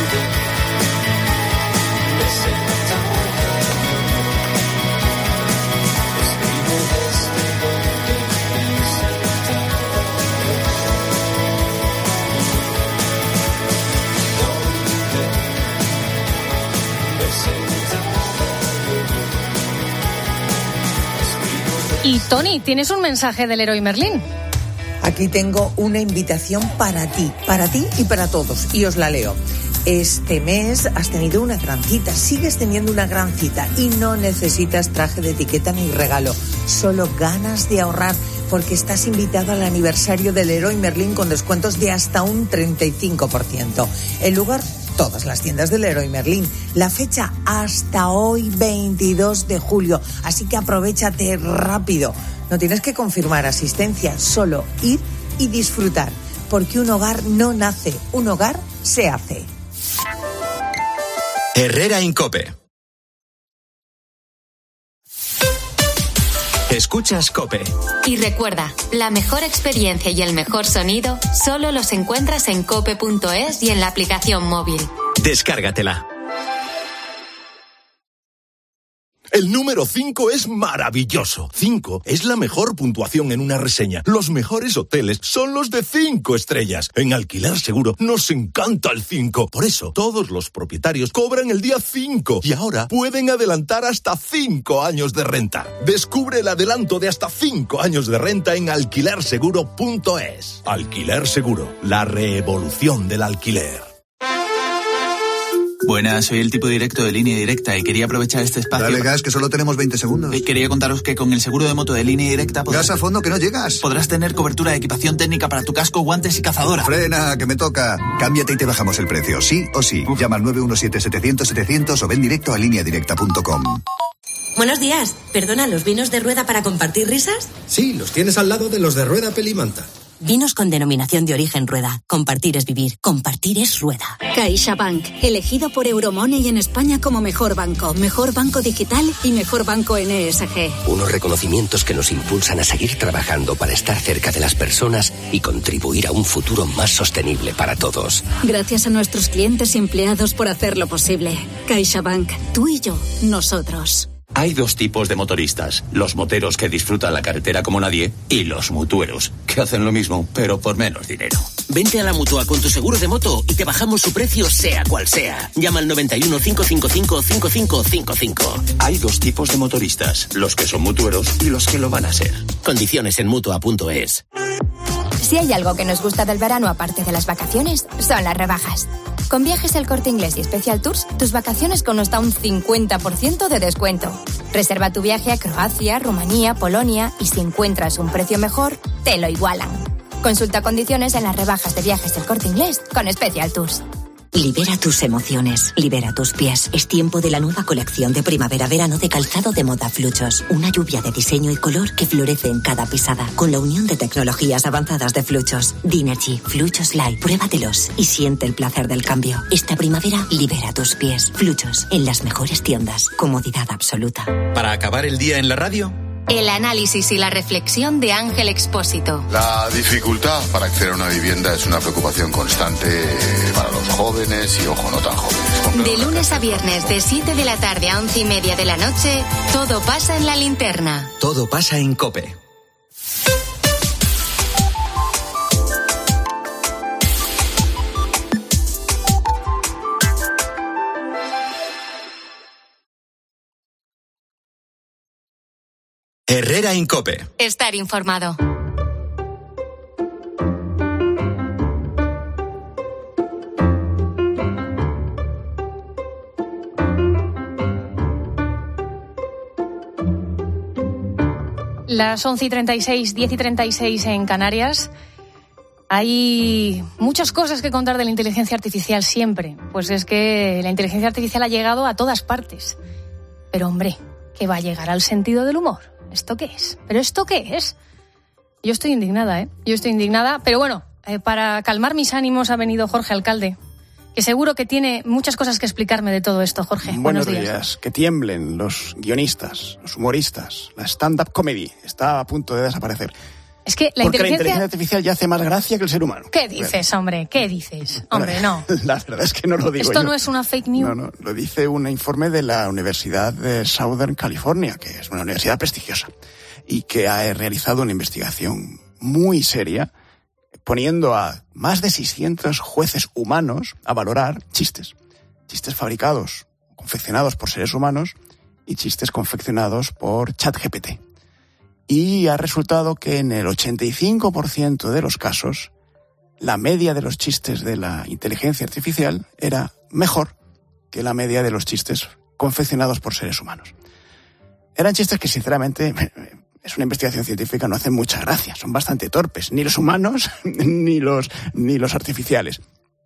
Y Tony, ¿tienes un mensaje del Leroy Merlin? Aquí tengo una invitación para ti, para ti y para todos, y os la leo. Este mes has tenido una gran cita, sigues teniendo una gran cita y no necesitas traje de etiqueta ni regalo, solo ganas de ahorrar, porque estás invitado al aniversario del Leroy Merlin con descuentos de hasta un treinta y cinco por ciento. El lugar, todas las tiendas del Leroy Merlin. La fecha hasta hoy, veintidós de julio, así que aprovéchate rápido. No tienes que confirmar asistencia, solo ir y disfrutar, porque un hogar no nace, un hogar se hace. Herrera Incope. Escuchas COPE. Y recuerda, la mejor experiencia y el mejor sonido solo los encuentras en cope punto es y en la aplicación móvil. Descárgatela. El número cinco es maravilloso. cinco es la mejor puntuación en una reseña. Los mejores hoteles son los de cinco estrellas. En Alquiler Seguro nos encanta el cinco. Por eso, todos los propietarios cobran el día cinco y ahora pueden adelantar hasta cinco años de renta. Descubre el adelanto de hasta cinco años de renta en alquiler seguro punto es. Alquiler Seguro, la revolución del alquiler. Buenas, soy el tipo directo de Línea Directa y quería aprovechar este espacio. Dale gas, que solo tenemos veinte segundos. Y quería contaros que con el seguro de moto de Línea Directa podrás... Gas a fondo, que no llegas. Podrás tener cobertura de equipación técnica para tu casco, guantes y cazadora. Frena, que me toca. Cámbiate y te bajamos el precio, sí o sí. Uf. Llama al nueve uno siete, setecientos, setecientos o ven directo a línea directa punto com. Buenos días. Perdona, ¿los vinos de Rueda para compartir risas? Sí, los tienes al lado de los de Rueda Pelimanta. Vinos con denominación de origen Rueda. Compartir es vivir. Compartir es Rueda. CaixaBank. Elegido por Euromoney en España como mejor banco, mejor banco digital y mejor banco N S G. Unos reconocimientos que nos impulsan a seguir trabajando para estar cerca de las personas y contribuir a un futuro más sostenible para todos. Gracias a nuestros clientes y empleados por hacerlo posible. CaixaBank. Tú y yo. Nosotros. Hay dos tipos de motoristas, los moteros que disfrutan la carretera como nadie y los mutueros, que hacen lo mismo, pero por menos dinero. Vente a la Mutua con tu seguro de moto y te bajamos su precio sea cual sea. Llama al noventa y uno, cinco cinco cinco, cinco cinco cinco cinco. Hay dos tipos de motoristas, los que son mutueros y los que lo van a ser. Condiciones en mutua punto es. Si hay algo que nos gusta del verano aparte de las vacaciones, son las rebajas. Con Viajes El Corte Inglés y Special Tours, tus vacaciones con hasta un cincuenta por ciento de descuento. Reserva tu viaje a Croacia, Rumanía, Polonia y si encuentras un precio mejor, te lo igualan. Consulta condiciones en las rebajas de viajes del Corte Inglés con Special Tours. Libera tus emociones, libera tus pies. Es tiempo de la nueva colección de primavera-verano de calzado de moda Fluchos. Una lluvia de diseño y color que florece en cada pisada. Con la unión de tecnologías avanzadas de Fluchos. Dinergy, Fluchos Light. Pruébatelos y siente el placer del cambio. Esta primavera, libera tus pies. Fluchos, en las mejores tiendas. Comodidad absoluta. Para acabar el día en la radio, el análisis y la reflexión de Ángel Expósito. La dificultad para acceder a una vivienda es una preocupación constante para los jóvenes y, ojo, no tan jóvenes. De lunes a viernes, de siete de la tarde a once y media de la noche, todo pasa en La Linterna. Todo pasa en COPE. Herrera en COPE. Estar informado. Las once y treinta y seis, diez y treinta y seis en Canarias. Hay muchas cosas que contar de la inteligencia artificial siempre. Pues es que la inteligencia artificial ha llegado a todas partes. Pero hombre, ¿qué va a llegar al sentido del humor? ¿Esto qué es? ¿Pero esto qué es? Yo estoy indignada, ¿eh? Yo estoy indignada, pero bueno, eh, para calmar mis ánimos ha venido Jorge Alcalde, que seguro que tiene muchas cosas que explicarme de todo esto. Jorge, buenos, buenos días. días. Que tiemblen los guionistas, los humoristas, la stand-up comedy está a punto de desaparecer. Es que la Porque inteligencia... la inteligencia artificial ya hace más gracia que el ser humano. ¿Qué dices, hombre? ¿Qué dices? Hombre, no. La verdad es que no lo digo Esto yo. no es una fake news. No, no, lo dice un informe de la Universidad de Southern California, que es una universidad prestigiosa, y que ha realizado una investigación muy seria, poniendo a más de seiscientos jueces humanos a valorar chistes. Chistes fabricados, confeccionados por seres humanos, y chistes confeccionados por ChatGPT. Y ha resultado que en el ochenta y cinco por ciento de los casos, la media de los chistes de la inteligencia artificial era mejor que la media de los chistes confeccionados por seres humanos. Eran chistes que, sinceramente, es una investigación científica, no hacen mucha gracia, son bastante torpes, ni los humanos ni los, ni los artificiales.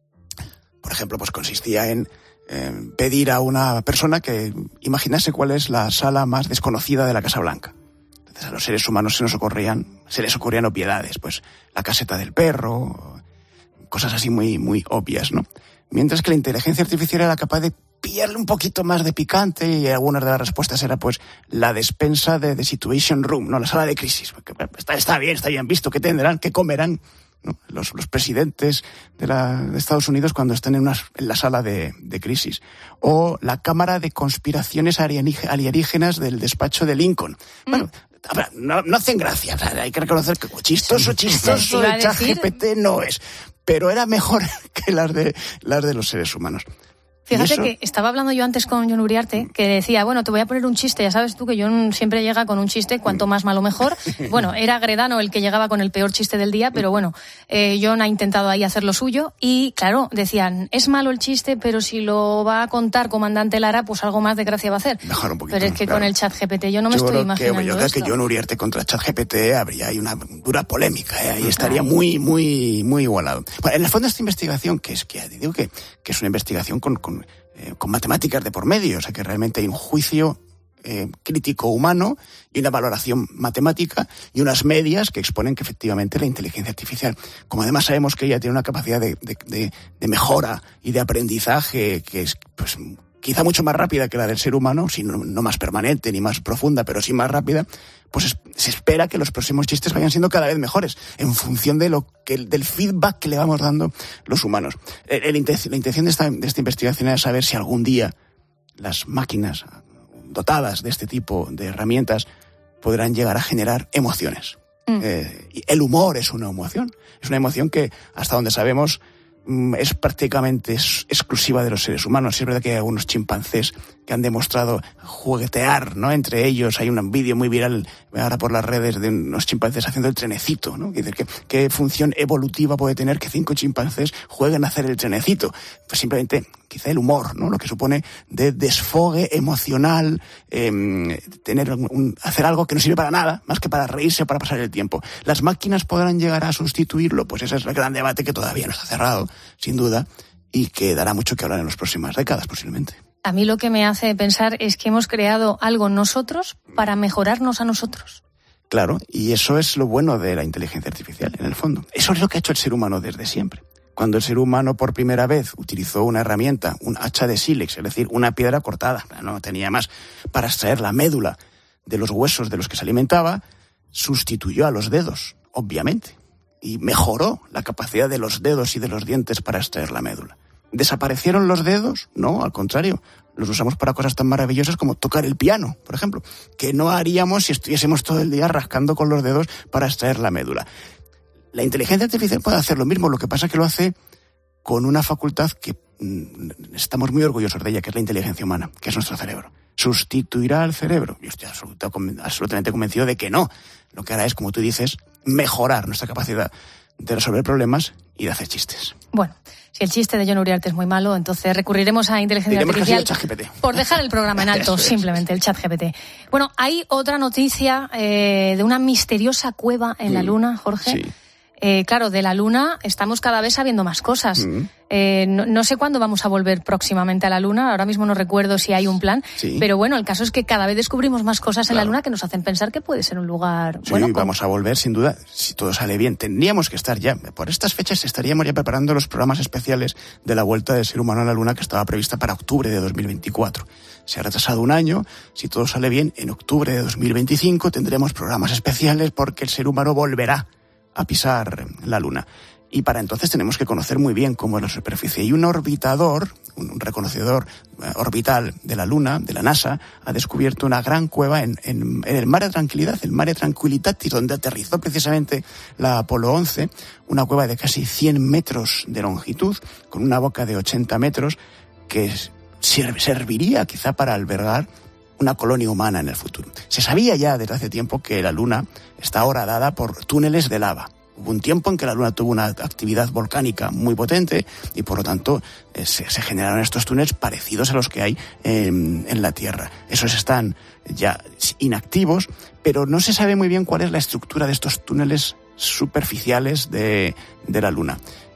Por ejemplo, pues consistía en eh, pedir a una persona que imaginase cuál es la sala más desconocida de la Casa Blanca. A los seres humanos se nos ocurrían, se les ocurrían obviedades, pues la caseta del perro, cosas así muy, muy obvias, ¿no? Mientras que la inteligencia artificial era capaz de pillarle un poquito más de picante y algunas de las respuestas era pues la despensa de The Situation Room, ¿no? La sala de crisis. Está, está bien, está bien visto, ¿qué tendrán? ¿Qué comerán? ¿No? Los, los presidentes de, la, de Estados Unidos cuando estén en, una, en la sala de, de crisis. O la cámara de conspiraciones alienígenas del despacho de Lincoln. Mm. Bueno, no, no hacen gracia, hay que reconocer que chistoso, chistoso, el ChatGPT no es, pero era mejor que las de, las de los seres humanos. Fíjate que estaba hablando yo antes con Jon Uriarte, que decía, bueno, te voy a poner un chiste, ya sabes tú que Jon siempre llega con un chiste, cuanto más malo mejor. Bueno, era Gredano el que llegaba con el peor chiste del día, pero bueno, eh, Jon ha intentado ahí hacer lo suyo y, claro, decían, es malo el chiste, pero si lo va a contar Comandante Lara, pues algo más de gracia va a hacer. Mejor un poquito. Pero es que claro. con el ChatGPT yo no me yo estoy creo imaginando que, Yo creo esto. que Jon Uriarte contra ChatGPT habría ahí una dura polémica, ¿eh? Ahí estaría muy, muy, muy igualado. Bueno, en el fondo esta investigación, que es que digo que, que es una investigación con... con Eh, con matemáticas de por medio, o sea que realmente hay un juicio eh, crítico humano y una valoración matemática y unas medias que exponen que efectivamente la inteligencia artificial, como además sabemos que ella tiene una capacidad de, de, de, de mejora y de aprendizaje que es pues quizá mucho más rápida que la del ser humano, si no, no más permanente ni más profunda, pero sí más rápida, pues es, se espera que los próximos chistes vayan siendo cada vez mejores en función de lo que del feedback que le vamos dando los humanos. El, el, la intención de esta, de esta investigación era saber si algún día las máquinas dotadas de este tipo de herramientas podrán llegar a generar emociones. Mm. Eh, y el humor es una emoción, es una emoción que hasta donde sabemos es prácticamente exclusiva de los seres humanos. Es verdad que hay algunos chimpancés que han demostrado juguetear, ¿no? Entre ellos hay un vídeo muy viral ahora por las redes de unos chimpancés haciendo el trenecito, ¿no? Que dice, ¿qué, qué función evolutiva puede tener que cinco chimpancés jueguen a hacer el trenecito? Pues simplemente quizá el humor, ¿no? Lo que supone de desfogue emocional, eh, tener un, hacer algo que no sirve para nada, más que para reírse o para pasar el tiempo. ¿Las máquinas podrán llegar a sustituirlo? Pues ese es el gran debate que todavía no está cerrado, sin duda, y que dará mucho que hablar en las próximas décadas, posiblemente. A mí lo que me hace pensar es que hemos creado algo nosotros para mejorarnos a nosotros. Claro, y eso es lo bueno de la inteligencia artificial, en el fondo. Eso es lo que ha hecho el ser humano desde siempre. Cuando el ser humano por primera vez utilizó una herramienta, un hacha de sílex, es decir, una piedra cortada, no tenía más, para extraer la médula de los huesos de los que se alimentaba, sustituyó a los dedos, obviamente, y mejoró la capacidad de los dedos y de los dientes para extraer la médula. ¿Desaparecieron los dedos? No, al contrario. Los usamos para cosas tan maravillosas como tocar el piano, por ejemplo, que no haríamos si estuviésemos todo el día rascando con los dedos para extraer la médula. La inteligencia artificial puede hacer lo mismo, lo que pasa es que lo hace con una facultad que mmm, estamos muy orgullosos de ella, que es la inteligencia humana, que es nuestro cerebro. ¿Sustituirá al cerebro? Yo estoy absolutamente convencido de que no. Lo que hará es, como tú dices, mejorar nuestra capacidad de resolver problemas y de hacer chistes. Bueno, si el chiste de Jon Uriarte es muy malo, entonces recurriremos a inteligencia Diremos artificial que ha sido el ChatGPT. Por dejar el programa en alto, simplemente, el ChatGPT. Bueno, hay otra noticia eh, de una misteriosa cueva en mm, la Luna, Jorge. Sí. Eh, claro, de la Luna estamos cada vez sabiendo más cosas. Mm. Eh, no, no sé cuándo vamos a volver próximamente a la Luna, ahora mismo no recuerdo si hay un plan, sí. Pero bueno, el caso es que cada vez descubrimos más cosas claro. en la Luna que nos hacen pensar que puede ser un lugar... Sí, bueno, vamos como... a volver sin duda, si todo sale bien. Tendríamos que estar ya, por estas fechas estaríamos ya preparando los programas especiales de la vuelta del ser humano a la Luna que estaba prevista para octubre de dos mil veinticuatro. Se ha retrasado un año, si todo sale bien, en octubre de dos mil veinticinco tendremos programas especiales porque el ser humano volverá a pisar la Luna. Y para entonces tenemos que conocer muy bien cómo es la superficie. Y un orbitador, un reconocedor orbital de la Luna, de la NASA, ha descubierto una gran cueva en, en, en el Mare Tranquilidad, el Mare Tranquilitatis, donde aterrizó precisamente la Apolo once, una cueva de casi cien metros de longitud, con una boca de ochenta metros, que serviría quizá para albergar una colonia humana en el futuro. Se sabía ya desde hace tiempo que la Luna está horadada por túneles de lava. Hubo un tiempo en que la Luna tuvo una actividad volcánica muy potente y por lo tanto eh, se, se generaron estos túneles parecidos a los que hay eh, en la Tierra. Esos están ya inactivos, pero no se sabe muy bien cuál es la estructura de estos túneles superficiales de, de la Luna.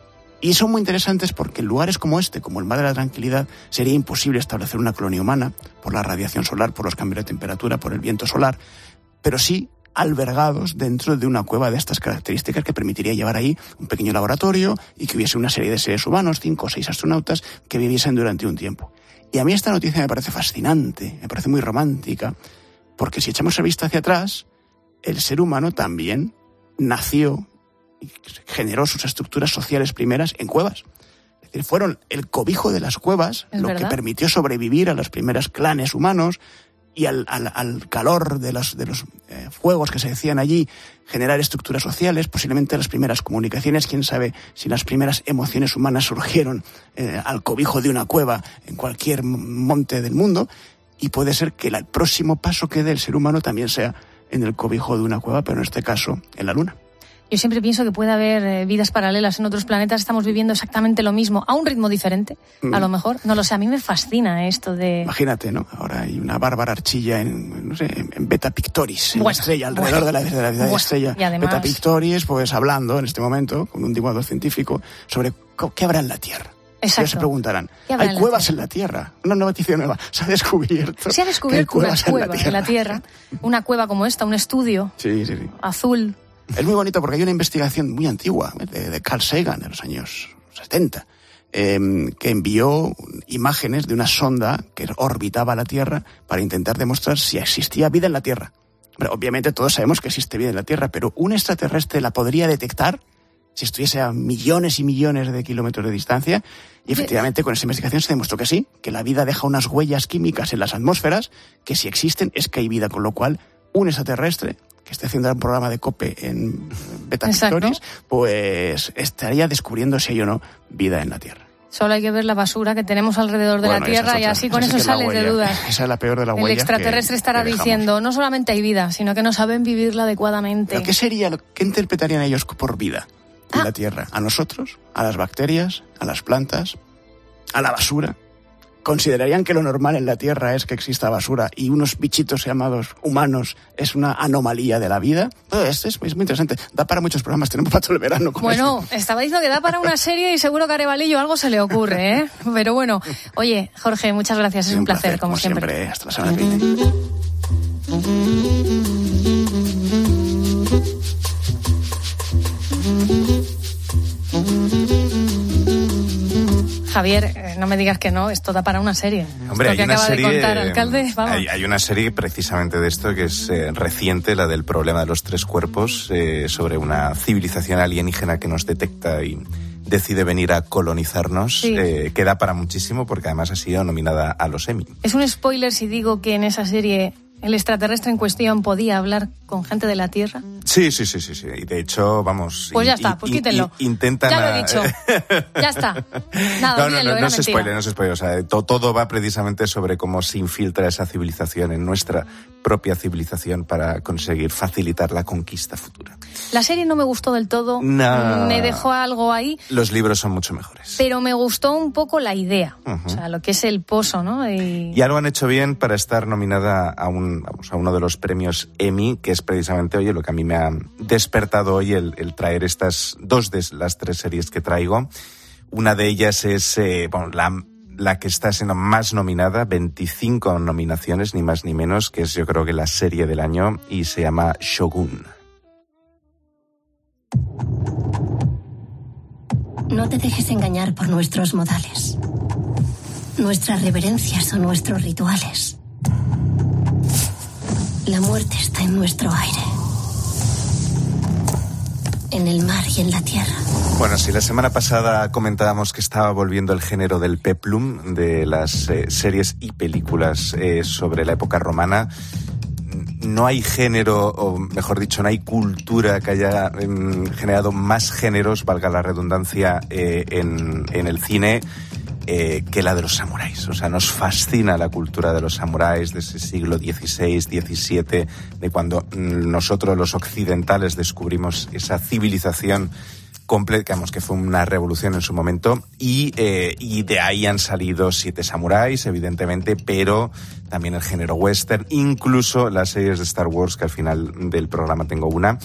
Y son muy interesantes porque en lugares como este, como el Mar de la Tranquilidad, sería imposible establecer una colonia humana por la radiación solar, por los cambios de temperatura, por el viento solar, pero sí albergados dentro de una cueva de estas características que permitiría llevar ahí un pequeño laboratorio y que hubiese una serie de seres humanos, cinco o seis astronautas, que viviesen durante un tiempo. Y a mí esta noticia me parece fascinante, me parece muy romántica, porque si echamos la vista hacia atrás, el ser humano también nació y generó sus estructuras sociales primeras en cuevas. Es decir, fueron el cobijo de las cuevas lo ¿verdad? Que permitió sobrevivir a los primeros clanes humanos y al, al, al calor de los, de los eh, fuegos que se decían allí, generar estructuras sociales, posiblemente las primeras comunicaciones, quién sabe si las primeras emociones humanas surgieron eh, al cobijo de una cueva en cualquier monte del mundo, y puede ser que el próximo paso que dé el ser humano también sea en el cobijo de una cueva, pero en este caso en la Luna. Yo siempre pienso que puede haber eh, vidas paralelas en otros planetas, estamos viviendo exactamente lo mismo, a un ritmo diferente, mm. a lo mejor. No lo sé, a mí me fascina esto de... Imagínate, ¿no? Ahora hay una Bárbara Archilla en, no sé, en Beta Pictoris, en bueno, la estrella, alrededor bueno, de la, de la vida bueno, de estrella. Y además... Beta Pictoris, pues hablando en este momento con un divulgador científico sobre qué habrá en la Tierra. Exacto. Ya se preguntarán, hay en cuevas en la Tierra. Una noticia nueva. Se ha descubierto. Se ha descubierto una cueva en la, en la Tierra. Una cueva como esta, un estudio sí, sí, sí. azul. Es muy bonito porque hay una investigación muy antigua de, de Carl Sagan en los años setenta eh, que envió imágenes de una sonda que orbitaba la Tierra para intentar demostrar si existía vida en la Tierra. Pero obviamente todos sabemos que existe vida en la Tierra, pero un extraterrestre la podría detectar si estuviese a millones y millones de kilómetros de distancia, y efectivamente con esa investigación se demostró que sí, que la vida deja unas huellas químicas en las atmósferas, que si existen es que hay vida, con lo cual un extraterrestre que esté haciendo un programa de COPE en Beta Pictoris, pues estaría descubriendo si hay o no vida en la Tierra. Solo hay que ver la basura que tenemos alrededor de bueno, la Tierra otra, y así con eso es sales de dudas. Esa es la peor de la huella. El extraterrestre que, estará que diciendo, no solamente hay vida, sino que no saben vivirla adecuadamente. ¿Pero qué sería, lo, qué interpretarían ellos por vida en ah. la Tierra? ¿A nosotros? ¿A las bacterias? ¿A las plantas? ¿A la basura? ¿Considerarían que lo normal en la Tierra es que exista basura y unos bichitos llamados humanos es una anomalía de la vida? Todo esto es, es muy interesante. Da para muchos programas, tenemos para todo el verano. Bueno, esto. estaba diciendo que da para una serie y seguro que a Arevalillo algo se le ocurre, ¿eh? Pero bueno, oye, Jorge, muchas gracias, es un, un placer, placer como, como siempre. siempre. Hasta la semana que viene. Javier, eh, no me digas que no, esto da para una serie. Hombre, esto que hay una acaba serie, de contar, alcalde, vamos. Hay, hay una serie precisamente de esto que es eh, reciente, la del problema de los tres cuerpos, eh, sobre una civilización alienígena que nos detecta y decide venir a colonizarnos, sí. eh, que da para muchísimo porque además ha sido nominada a los Emmy. Es un spoiler si digo que en esa serie el extraterrestre en cuestión podía hablar con gente de la Tierra. Sí, sí, sí, sí, sí. Y de hecho, vamos... Pues ya está, pues quítenlo. Intentan... Ya lo he dicho. Ya está. Nada, no, olvídelo, no, no, no se mentira. spoile, no se spoile. O sea, to, todo va precisamente sobre cómo se infiltra esa civilización en nuestra propia civilización para conseguir facilitar la conquista futura. La serie no me gustó del todo. No. Me dejó algo ahí. Los libros son mucho mejores. Pero me gustó un poco la idea. Uh-huh. O sea, lo que es el pozo, ¿no? Y... Ya lo han hecho bien para estar nominada a un, vamos, a uno de los premios Emmy, que es precisamente, oye, lo que a mí me ha despertado hoy el, el traer estas dos de las tres series que traigo. Una de ellas es, eh, bueno, la, la que está siendo más nominada, veinticinco nominaciones, ni más ni menos, que es yo creo que la serie del año, y se llama Shogun. No te dejes engañar por nuestros modales, nuestras reverencias o nuestros rituales. La muerte está en nuestro aire, en el mar y en la tierra. Bueno, sí, la semana pasada comentábamos que estaba volviendo el género del peplum, de las eh, series y películas eh, sobre la época romana. No hay género, o mejor dicho, no hay cultura que haya eh, generado más géneros, valga la redundancia, eh, en, en el cine, eh, que la de los samuráis. O sea, nos fascina la cultura de los samuráis de ese siglo dieciséis, diecisiete, de cuando nosotros los occidentales descubrimos esa civilización completa, digamos, que fue una revolución en su momento, y, eh, y de ahí han salido siete samuráis, evidentemente, pero también el género western, incluso las series de Star Wars, que al final del programa tengo una.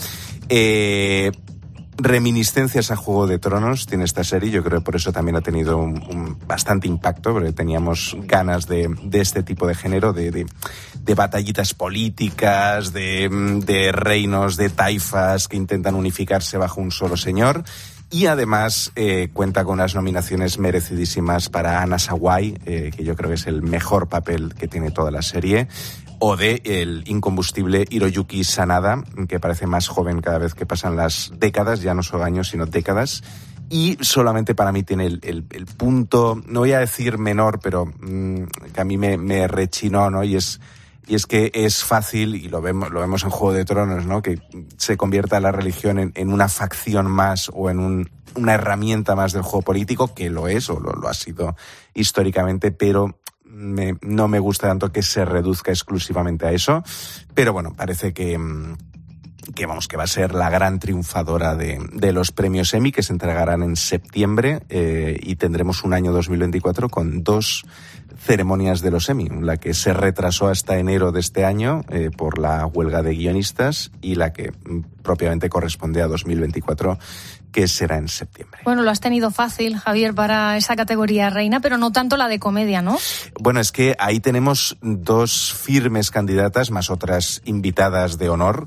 Eh, reminiscencias a Juego de Tronos tiene esta serie, yo creo que por eso también ha tenido un, un bastante impacto, porque teníamos ganas de, de este tipo de género, de, de, de batallitas políticas, de, de reinos, de taifas que intentan unificarse bajo un solo señor. Y además eh, cuenta con unas nominaciones merecidísimas para Anna Sawai, eh, que yo creo que es el mejor papel que tiene toda la serie, o de el incombustible Hiroyuki Sanada, que parece más joven cada vez que pasan las décadas, ya no solo años, sino décadas. Y solamente para mí tiene el, el, el punto, no voy a decir menor, pero mmm, que a mí me, me rechinó, ¿no? Y es... Y es que es fácil, y lo vemos, lo vemos en Juego de Tronos, ¿no? Que se convierta la religión en, en una facción más o en un, una herramienta más del juego político, que lo es o lo, lo ha sido históricamente, pero me, no me gusta tanto que se reduzca exclusivamente a eso. Pero bueno, parece que, que, vamos, que va a ser la gran triunfadora de, de los premios Emmy, que se entregarán en septiembre, eh, y tendremos un año dos mil veinticuatro con dos ceremonias de los Emmy, la que se retrasó hasta enero de este año eh, por la huelga de guionistas, y la que mm, propiamente corresponde a dos mil veinticuatro, que será en septiembre. Bueno, lo has tenido fácil, Javier, para esa categoría reina, pero no tanto la de comedia, ¿no? Bueno, es que ahí tenemos dos firmes candidatas, más otras invitadas de honor.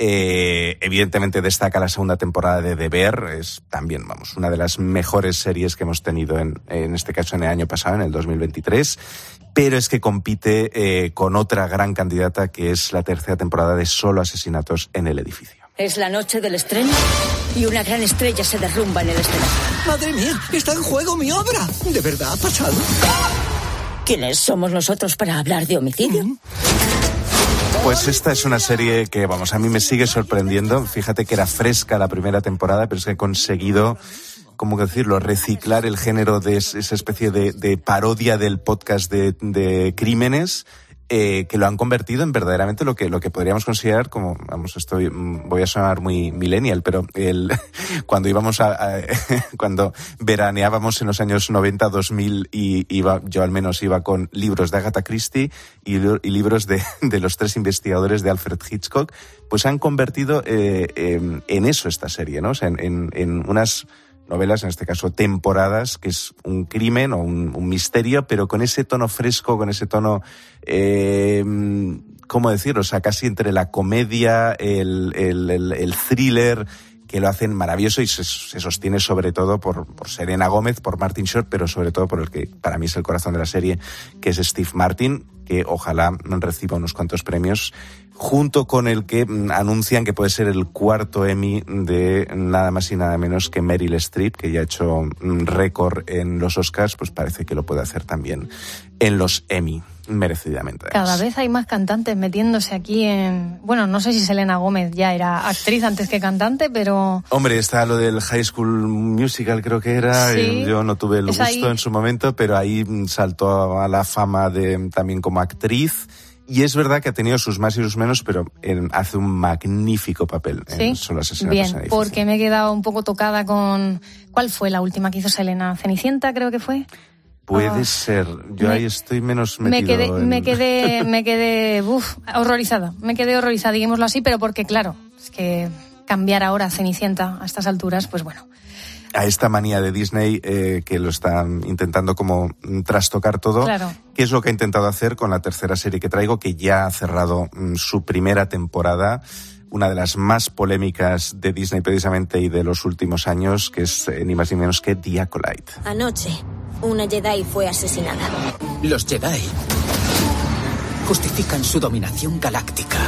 Eh, evidentemente destaca la segunda temporada de The Bear, es también, vamos, una de las mejores series que hemos tenido en, en este caso en el año pasado, en el dos mil veintitrés, pero es que compite eh, con otra gran candidata, que es la tercera temporada de Solo asesinatos en el edificio. Es la noche del estreno y una gran estrella se derrumba en el escenario. ¡Madre mía! ¡Está en juego mi obra! ¿De verdad ha pasado? ¿Quiénes somos nosotros para hablar de homicidio? ¿Mm? Pues esta es una serie que, vamos, a mí me sigue sorprendiendo. Fíjate que era fresca la primera temporada, pero es que he conseguido ¿cómo decirlo?, reciclar el género de esa especie de, de parodia del podcast de, de crímenes, eh, que lo han convertido en verdaderamente lo que lo que podríamos considerar como, vamos, estoy voy a sonar muy millennial, pero el cuando íbamos a, a cuando veraneábamos en los años noventa, dos mil, y iba, yo al menos iba con libros de Agatha Christie y, y libros de, de los tres investigadores de Alfred Hitchcock, pues han convertido eh, en, en eso esta serie, ¿no? O sea, en, en, en unas novelas, en este caso temporadas, que es un crimen o un, un misterio, pero con ese tono fresco, con ese tono, eh, ¿cómo decirlo? O sea, casi entre la comedia, el, el, el, el thriller, que lo hacen maravilloso y se, se sostiene sobre todo por, por Selena Gómez, por Martin Short, pero sobre todo por el que para mí es el corazón de la serie, que es Steve Martin, que ojalá reciba unos cuantos premios, junto con el que mm, anuncian que puede ser el cuarto Emmy de nada más y nada menos que Meryl Streep, que ya ha hecho mm, récord en los Oscars, pues parece que lo puede hacer también en los Emmy, merecidamente. Cada vez hay más cantantes metiéndose aquí en... Bueno, no sé si Selena Gómez ya era actriz antes que cantante, pero... Hombre, está lo del High School Musical, creo que era. Sí, yo no tuve el gusto ahí en su momento, pero ahí saltó a la fama de también como actriz. Y es verdad que ha tenido sus más y sus menos, pero en, hace un magnífico papel en ¿Sí? Solo asesinatos Bien, en el edificio. porque me he quedado un poco tocada con... ¿Cuál fue la última que hizo Selena? ¿Cenicienta creo que fue? Puede Ah, ser. Yo me, ahí estoy menos me metido quedé, en... me quedé, me quedé, uf, horrorizada. Me quedé horrorizada, digámoslo así, pero porque claro, es que cambiar ahora Cenicienta a estas alturas, pues bueno. A esta manía de Disney eh, que lo están intentando como trastocar todo, Claro. que es lo que ha intentado hacer con la tercera serie que traigo, que ya ha cerrado mm, su primera temporada, una de las más polémicas de Disney precisamente y de los últimos años, que es eh, ni más ni menos que The Acolyte. Anoche, una Jedi fue asesinada. Los Jedi justifican su dominación galáctica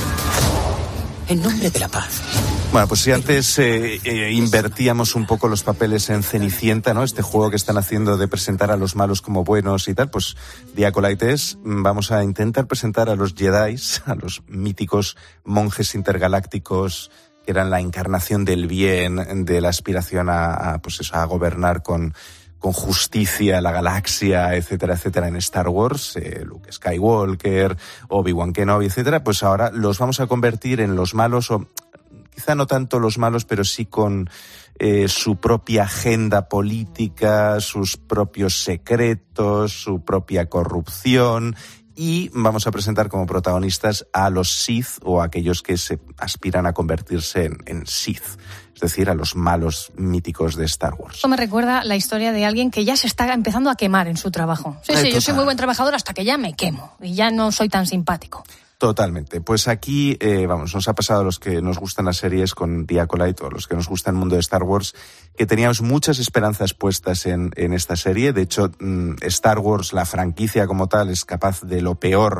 en nombre de la paz. Bueno, pues si antes eh, eh, invertíamos un poco los papeles en Cenicienta, ¿no? Este juego que están haciendo de presentar a los malos como buenos y tal, pues The Acolyte es, vamos a intentar presentar a los Jedi, a los míticos monjes intergalácticos que eran la encarnación del bien, de la aspiración a, a pues eso, a gobernar con con justicia la galaxia, etcétera, etcétera, en Star Wars, eh, Luke Skywalker, Obi-Wan Kenobi, etcétera, pues ahora los vamos a convertir en los malos, o quizá no tanto los malos, pero sí con eh, su propia agenda política, sus propios secretos, su propia corrupción, y vamos a presentar como protagonistas a los Sith, o a aquellos que se aspiran a convertirse en, en Sith, es decir, a los malos míticos de Star Wars. Esto me recuerda la historia de alguien que ya se está empezando a quemar en su trabajo. Sí, Ay, sí, total. yo soy muy buen trabajador hasta que ya me quemo y ya no soy tan simpático. Totalmente. Pues aquí, eh, vamos, nos ha pasado a los que nos gustan las series con The Acolyte, o a los que nos gusta el mundo de Star Wars, que teníamos muchas esperanzas puestas en, en esta serie. De hecho, mmm, Star Wars, la franquicia como tal, es capaz de lo peor,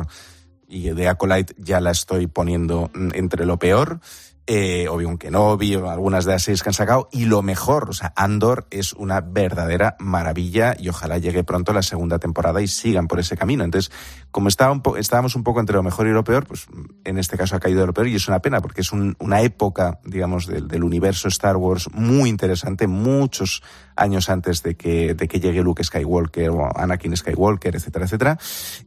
y The Acolyte ya la estoy poniendo entre lo peor. Eh, Obi-Wan Kenobi, o algunas de las series que han sacado, y lo mejor, o sea, Andor es una verdadera maravilla, y ojalá llegue pronto la segunda temporada y sigan por ese camino. Entonces, como estaba un po- estábamos un poco entre lo mejor y lo peor, pues en este caso ha caído lo peor, y es una pena, porque es un, una época, digamos, del, del universo Star Wars muy interesante, muchos años antes de que, de que llegue Luke Skywalker o Anakin Skywalker, etcétera, etcétera.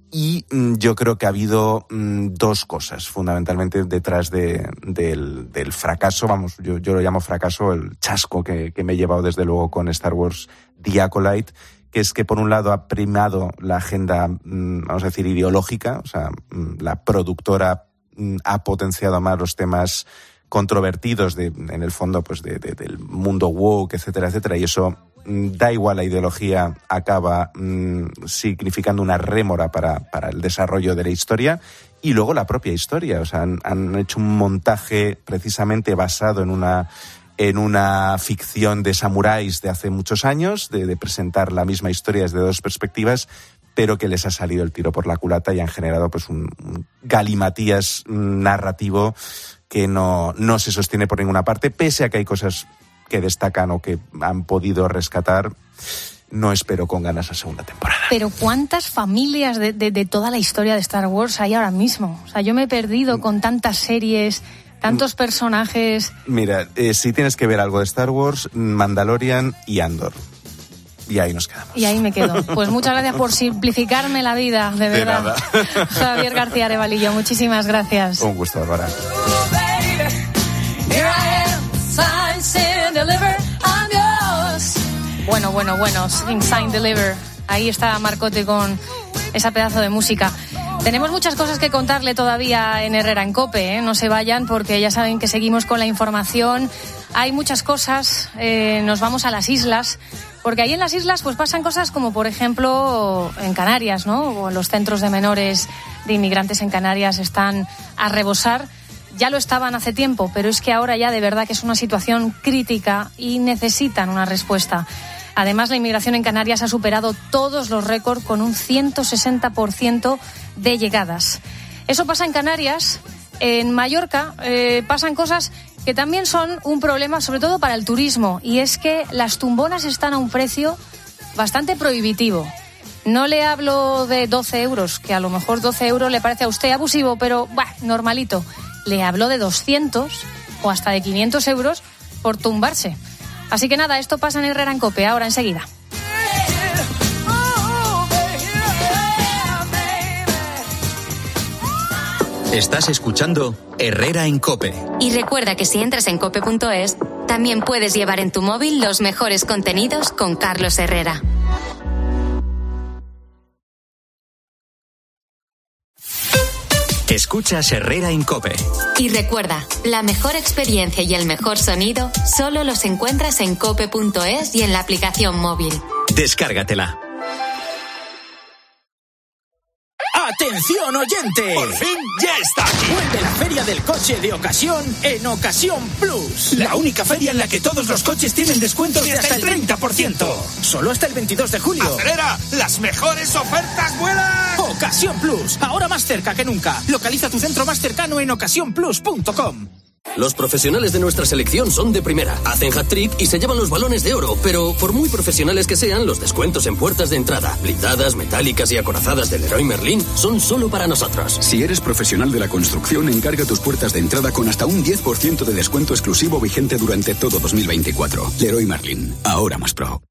Y mm, yo creo que ha habido mm, dos cosas fundamentalmente detrás de, del, del fracaso, vamos, yo, yo lo llamo fracaso, el chasco que, que me he llevado desde luego con Star Wars The Acolyte, que es que por un lado ha primado la agenda, mm, vamos a decir, ideológica, o sea, mm, la productora mm, ha potenciado más los temas controvertidos de, en el fondo, pues de, de, del mundo woke, etcétera, etcétera, y eso mm, da igual la ideología, acaba mm, significando una rémora para, para el desarrollo de la historia, y luego la propia historia, o sea, han, han hecho un montaje precisamente basado en una en una ficción de samuráis de hace muchos años, de, de presentar la misma historia desde dos perspectivas, pero que les ha salido el tiro por la culata y han generado pues un, un galimatías narrativo que no, no se sostiene por ninguna parte, pese a que hay cosas que destacan o que han podido rescatar. No espero con ganas la segunda temporada. Pero ¿cuántas familias de, de, de toda la historia de Star Wars hay ahora mismo? O sea, yo me he perdido con tantas series Tantos personajes. Mira, eh, si tienes que ver algo de Star Wars, Mandalorian y Andor. Y ahí nos quedamos. Y ahí me quedo. Pues muchas gracias por simplificarme la vida, de verdad. De nada. Javier García Arevalillo, muchísimas gracias. Un gusto, Bárbara. Bueno, bueno, bueno, Sing, Sign, Deliver. Ahí está Marcote con esa pedazo de música. Tenemos muchas cosas que contarle todavía en Herrera en COPE, ¿eh? No se vayan porque ya saben que seguimos con la información. Hay muchas cosas, eh, nos vamos a las islas, porque ahí en las islas pues pasan cosas como por ejemplo en Canarias, ¿no? O los centros de menores de inmigrantes en Canarias están a rebosar. Ya lo estaban hace tiempo, pero es que ahora ya de verdad que es una situación crítica y necesitan una respuesta. Además, la inmigración en Canarias ha superado todos los récords con un ciento sesenta por ciento de llegadas. Eso pasa en Canarias. En Mallorca eh, pasan cosas que también son un problema, sobre todo para el turismo, y es que las tumbonas están a un precio bastante prohibitivo. No le hablo de doce euros, que a lo mejor doce euros le parece a usted abusivo, pero bah, normalito. Le hablo de doscientos o hasta de quinientos euros por tumbarse. Así que nada, esto pasa en Herrera en COPE, ahora enseguida. Estás escuchando Herrera en COPE. Y recuerda que si entras en cope punto es, también puedes llevar en tu móvil los mejores contenidos con Carlos Herrera. Escuchas Herrera en COPE. Y recuerda, la mejor experiencia y el mejor sonido solo los encuentras en cope punto es y en la aplicación móvil. Descárgatela. ¡Atención, oyente! ¡Por fin ya está aquí! Vuelve la Feria del Coche de Ocasión en Ocasión Plus. La única feria en la que todos los coches tienen descuentos de hasta el treinta por ciento. Solo hasta el veintidós de julio. ¡Acelera! ¡Las mejores ofertas vuelan! Ocasión Plus, ahora más cerca que nunca. Localiza tu centro más cercano en ocasión plus punto com. Los profesionales de nuestra selección son de primera. Hacen hat-trick y se llevan los balones de oro. Pero por muy profesionales que sean, los descuentos en puertas de entrada, blindadas, metálicas y acorazadas del Leroy Merlin son solo para nosotros. Si eres profesional de la construcción, encarga tus puertas de entrada con hasta un diez por ciento de descuento exclusivo vigente durante todo dos mil veinticuatro. Leroy Merlin, ahora más pro.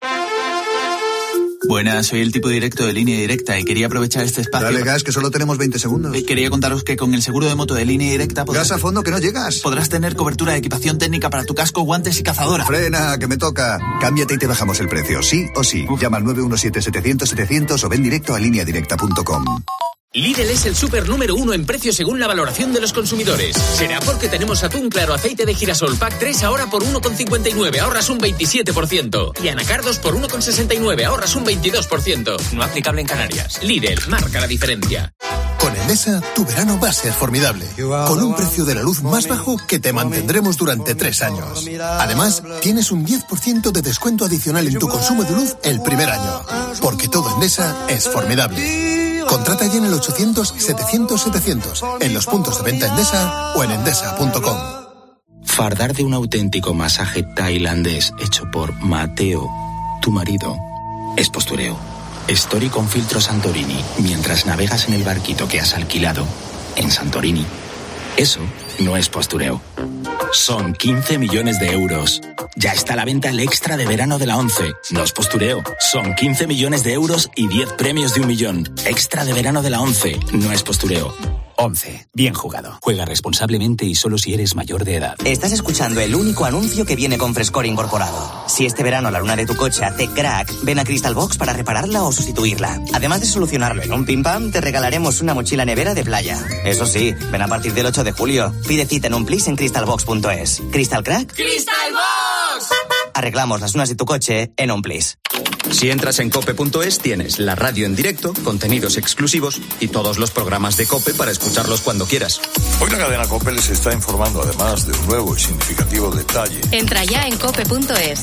Buenas, soy el tipo directo de Línea Directa y quería aprovechar este espacio. Dale gas, que solo tenemos veinte segundos. Eh, quería contaros que con el seguro de moto de Línea Directa podrás... Gas a fondo, que no llegas. Podrás tener cobertura de equipación técnica para tu casco, guantes y cazadora. Frena, que me toca. Cámbiate y te bajamos el precio, sí o sí. Uf. Llama al nueve uno siete, setecientos, setecientos o ven directo a línea directa punto com. Lidl es el súper número uno en precio según la valoración de los consumidores. Será porque tenemos atún claro aceite de girasol pack tres ahora por uno con cincuenta y nueve, ahorras un veintisiete por ciento. Y anacardos por uno con sesenta y nueve, ahorras un veintidós por ciento. No aplicable en Canarias. Lidl, marca la diferencia. Con Endesa, tu verano va a ser formidable. Con un precio de la luz más bajo que te mantendremos durante tres años. Además, tienes un diez por ciento de descuento adicional en tu consumo de luz el primer año. Porque todo Endesa es formidable. Contrata ya en el ochocientos, setecientos, setecientos, en los puntos de venta Endesa o en endesa punto com. Fardar de un auténtico masaje tailandés hecho por Mateo, tu marido, es postureo. Story con filtro Santorini mientras navegas en el barquito que has alquilado en Santorini. Eso no es postureo. Son quince millones de euros. Ya está a la venta el extra de verano de la ONCE. No es postureo. Son quince millones de euros y diez premios de un millón. Extra de verano de la ONCE. No es postureo. ONCE. Bien jugado. Juega responsablemente y solo si eres mayor de edad. Estás escuchando el único anuncio que viene con frescor incorporado. Si este verano la luna de tu coche hace crack, ven a Crystal Box para repararla o sustituirla. Además de solucionarlo en un pim pam, te regalaremos una mochila nevera de playa. Eso sí, ven a partir del ocho de julio. Pide cita en un plis en crystal box punto es. ¿Crystal Crack? ¡Crystal Box! Arreglamos las lunas de tu coche en un plis. Si entras en cope punto es, tienes la radio en directo, contenidos exclusivos y todos los programas de COPE para escucharlos cuando quieras. Hoy la cadena COPE les está informando además de un nuevo y significativo detalle. Entra ya en cope punto es.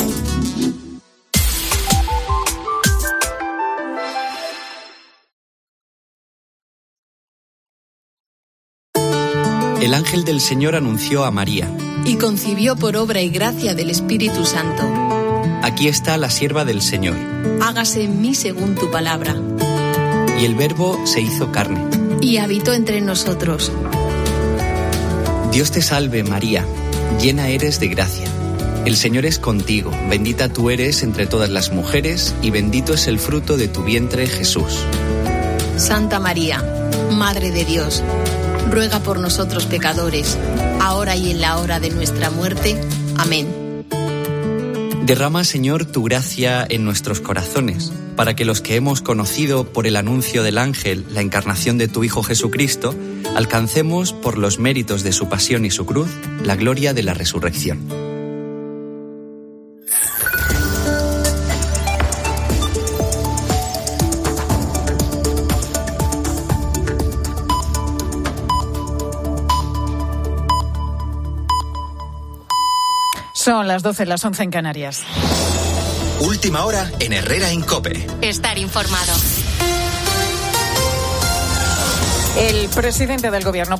El ángel del Señor anunció a María. Y concibió por obra y gracia del Espíritu Santo. Aquí está la sierva del Señor. Hágase en mí según tu palabra. Y el Verbo se hizo carne. Y habitó entre nosotros. Dios te salve, María, llena eres de gracia. El Señor es contigo, bendita tú eres entre todas las mujeres y bendito es el fruto de tu vientre, Jesús. Santa María, Madre de Dios, ruega por nosotros pecadores, ahora y en la hora de nuestra muerte. Amén. Derrama, Señor, tu gracia en nuestros corazones, para que los que hemos conocido por el anuncio del ángel la encarnación de tu Hijo Jesucristo, alcancemos, por los méritos de su pasión y su cruz, la gloria de la resurrección. Son las doce, las once en Canarias. Última hora en Herrera en COPE. Estar informado. El presidente del Gobierno